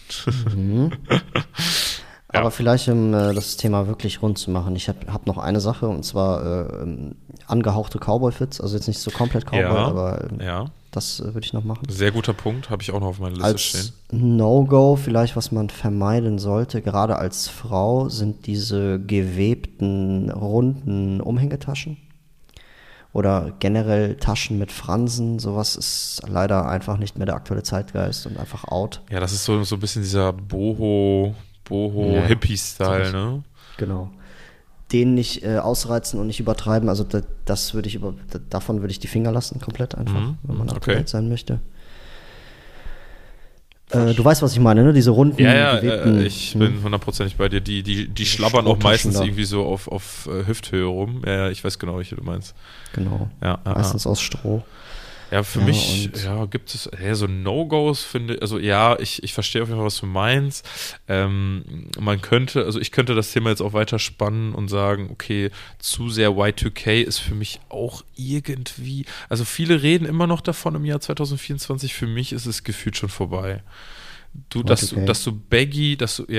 Aber vielleicht, um das Thema wirklich rund zu machen, ich hab noch eine Sache, und zwar angehauchte Cowboy-Fits, also jetzt nicht so komplett Cowboy, aber Das würde ich noch machen. Sehr guter Punkt, habe ich auch noch auf meiner Liste stehen. Als No-Go vielleicht, was man vermeiden sollte, gerade als Frau, sind diese gewebten, runden Umhängetaschen. Oder generell Taschen mit Fransen. Sowas ist leider einfach nicht mehr der aktuelle Zeitgeist und einfach out. Ja, das ist so ein bisschen dieser Boho-Hippie-Style, ne? Genau. Den nicht ausreizen und nicht übertreiben. Also davon würde ich die Finger lassen, komplett einfach, wenn man up-to-date sein möchte. Du weißt, was ich meine, ne? Diese runden, gewebten. Ich bin 100% bei dir. Die schlabbern auch meistens irgendwie so auf Hüfthöhe rum. Ja, ich weiß genau, welche du meinst. Genau. Ja, meistens aus Stroh. Ja, für mich gibt es so No-Gos, finde ich. Also ja, ich verstehe auf jeden Fall, was du meinst. Ich könnte das Thema jetzt auch weiter spannen und sagen, okay, zu sehr Y2K ist für mich auch irgendwie, also viele reden immer noch davon im Jahr 2024, für mich ist es gefühlt schon vorbei. Dass du Baggy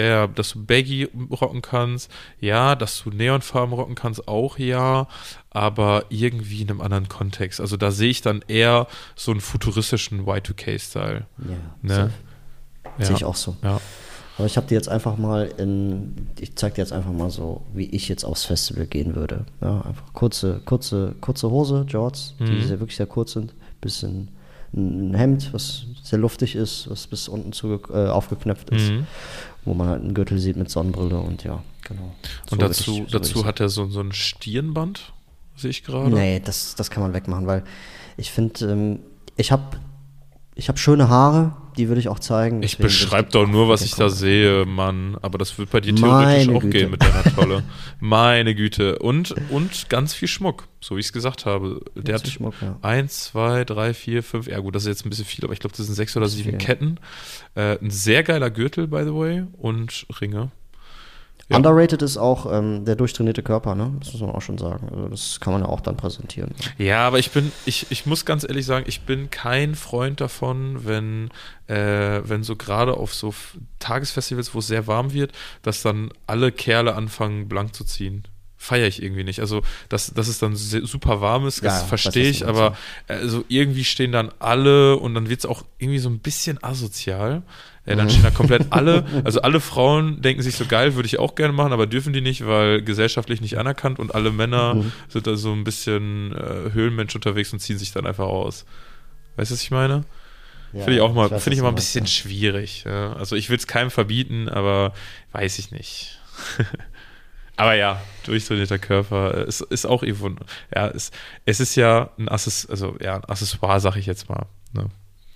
rocken kannst, ja, dass du Neonfarben rocken kannst, auch ja, aber irgendwie in einem anderen Kontext. Also da sehe ich dann eher so einen futuristischen Y2K-Style. Ja, ne? Sehe ich auch so. Ja. Aber ich habe dir jetzt einfach mal ich zeige dir jetzt einfach mal so, wie ich jetzt aufs Festival gehen würde. Ja, einfach kurze Hose, Jorts, die wirklich sehr kurz sind, bisschen ein Hemd, was sehr luftig ist, was bis unten aufgeknöpft ist, wo man halt einen Gürtel sieht mit Sonnenbrille und ja, genau. Und dazu hat er so ein Stirnband, sehe ich gerade. Nee, das kann man wegmachen, weil ich finde, ich hab schöne Haare, die würde ich auch zeigen. Ich beschreibe doch nur, was ich da sehe, Mann. Aber das wird bei dir theoretisch auch gehen mit deiner Tolle. Meine Güte. Und ganz viel Schmuck, so wie ich es gesagt habe. Der hat Schmuck, 1, 2, 3, 4, 5, ja gut, das ist jetzt ein bisschen viel, aber ich glaube, das sind 6 oder 7 Ketten. Ein sehr geiler Gürtel, by the way, und Ringe. Ja. Underrated ist auch der durchtrainierte Körper, ne? Das muss man auch schon sagen. Also das kann man ja auch dann präsentieren. Ja, aber ich muss ganz ehrlich sagen, ich bin kein Freund davon, wenn so gerade auf so Tagesfestivals, wo es sehr warm wird, dass dann alle Kerle anfangen, blank zu ziehen. Feiere ich irgendwie nicht. Also, dass es dann super warm ist, das verstehe ich, aber also irgendwie stehen dann alle und dann wird es auch irgendwie so ein bisschen asozial. Dann stehen da komplett alle, also alle Frauen denken sich so, geil, würde ich auch gerne machen, aber dürfen die nicht, weil gesellschaftlich nicht anerkannt, und alle Männer sind da so ein bisschen Höhlenmensch unterwegs und ziehen sich dann einfach aus. Weißt du, was ich meine? Ja, finde ich immer ein bisschen schwierig. Ja. Also ich will es keinem verbieten, aber weiß ich nicht. Aber ja, durchtrainierter Körper ist auch irgendwo, ja, es ist ja ein Accessoire, sag ich jetzt mal. Ne?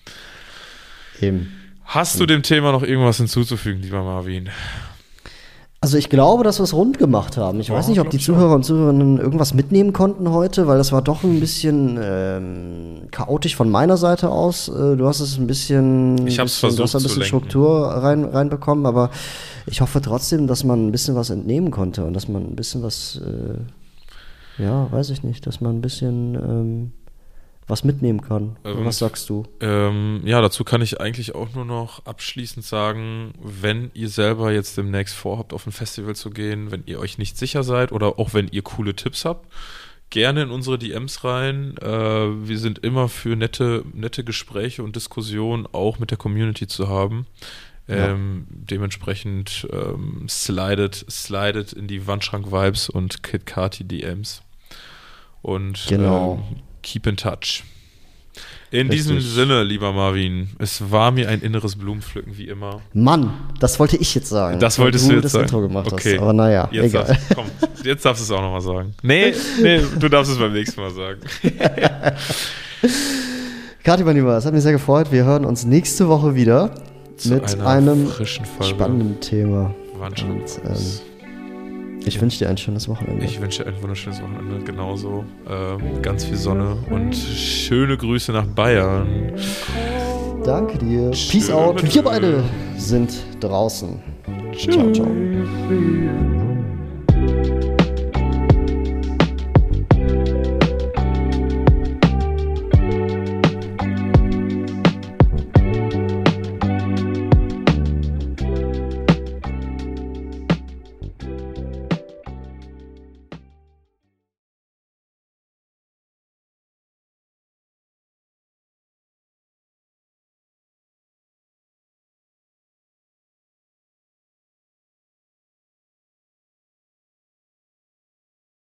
Eben. Hast du dem Thema noch irgendwas hinzuzufügen, lieber Marvin? Also ich glaube, dass wir es rund gemacht haben. Ich weiß nicht, ob die Zuhörer und Zuhörerinnen irgendwas mitnehmen konnten heute, weil das war doch ein bisschen chaotisch von meiner Seite aus. Du hast es ein bisschen, du hast ein bisschen Struktur reinbekommen, aber ich hoffe trotzdem, dass man ein bisschen was entnehmen konnte und dass man ein bisschen was, weiß ich nicht, dass man ein bisschen was mitnehmen kann. Was sagst du? Dazu kann ich eigentlich auch nur noch abschließend sagen, wenn ihr selber jetzt demnächst vorhabt, auf ein Festival zu gehen, wenn ihr euch nicht sicher seid oder auch wenn ihr coole Tipps habt, gerne in unsere DMs rein. Wir sind immer für nette Gespräche und Diskussionen auch mit der Community zu haben. Dementsprechend slidet in die Wandschrank-Vibes und KitKati DMs. Und genau. Keep in touch. In diesem Sinne, lieber Marvin, es war mir ein inneres Blumenpflücken, wie immer. Mann, das wollte ich jetzt sagen. Das wolltest du jetzt das sagen. Intro gemacht okay. hast. Aber naja, egal. Jetzt darfst du es auch nochmal sagen. Nee, du darfst es beim nächsten Mal sagen. Kati, mein Lieber, es hat mich sehr gefreut. Wir hören uns nächste Woche wieder mit einem frischen Folge. Spannenden Thema. Und, ich wünsche dir ein schönes Wochenende. Ich wünsche dir ein wunderschönes Wochenende, genauso. Ganz viel Sonne und schöne Grüße nach Bayern. Danke dir. Peace out. Wir beide sind draußen. Ciao, ciao.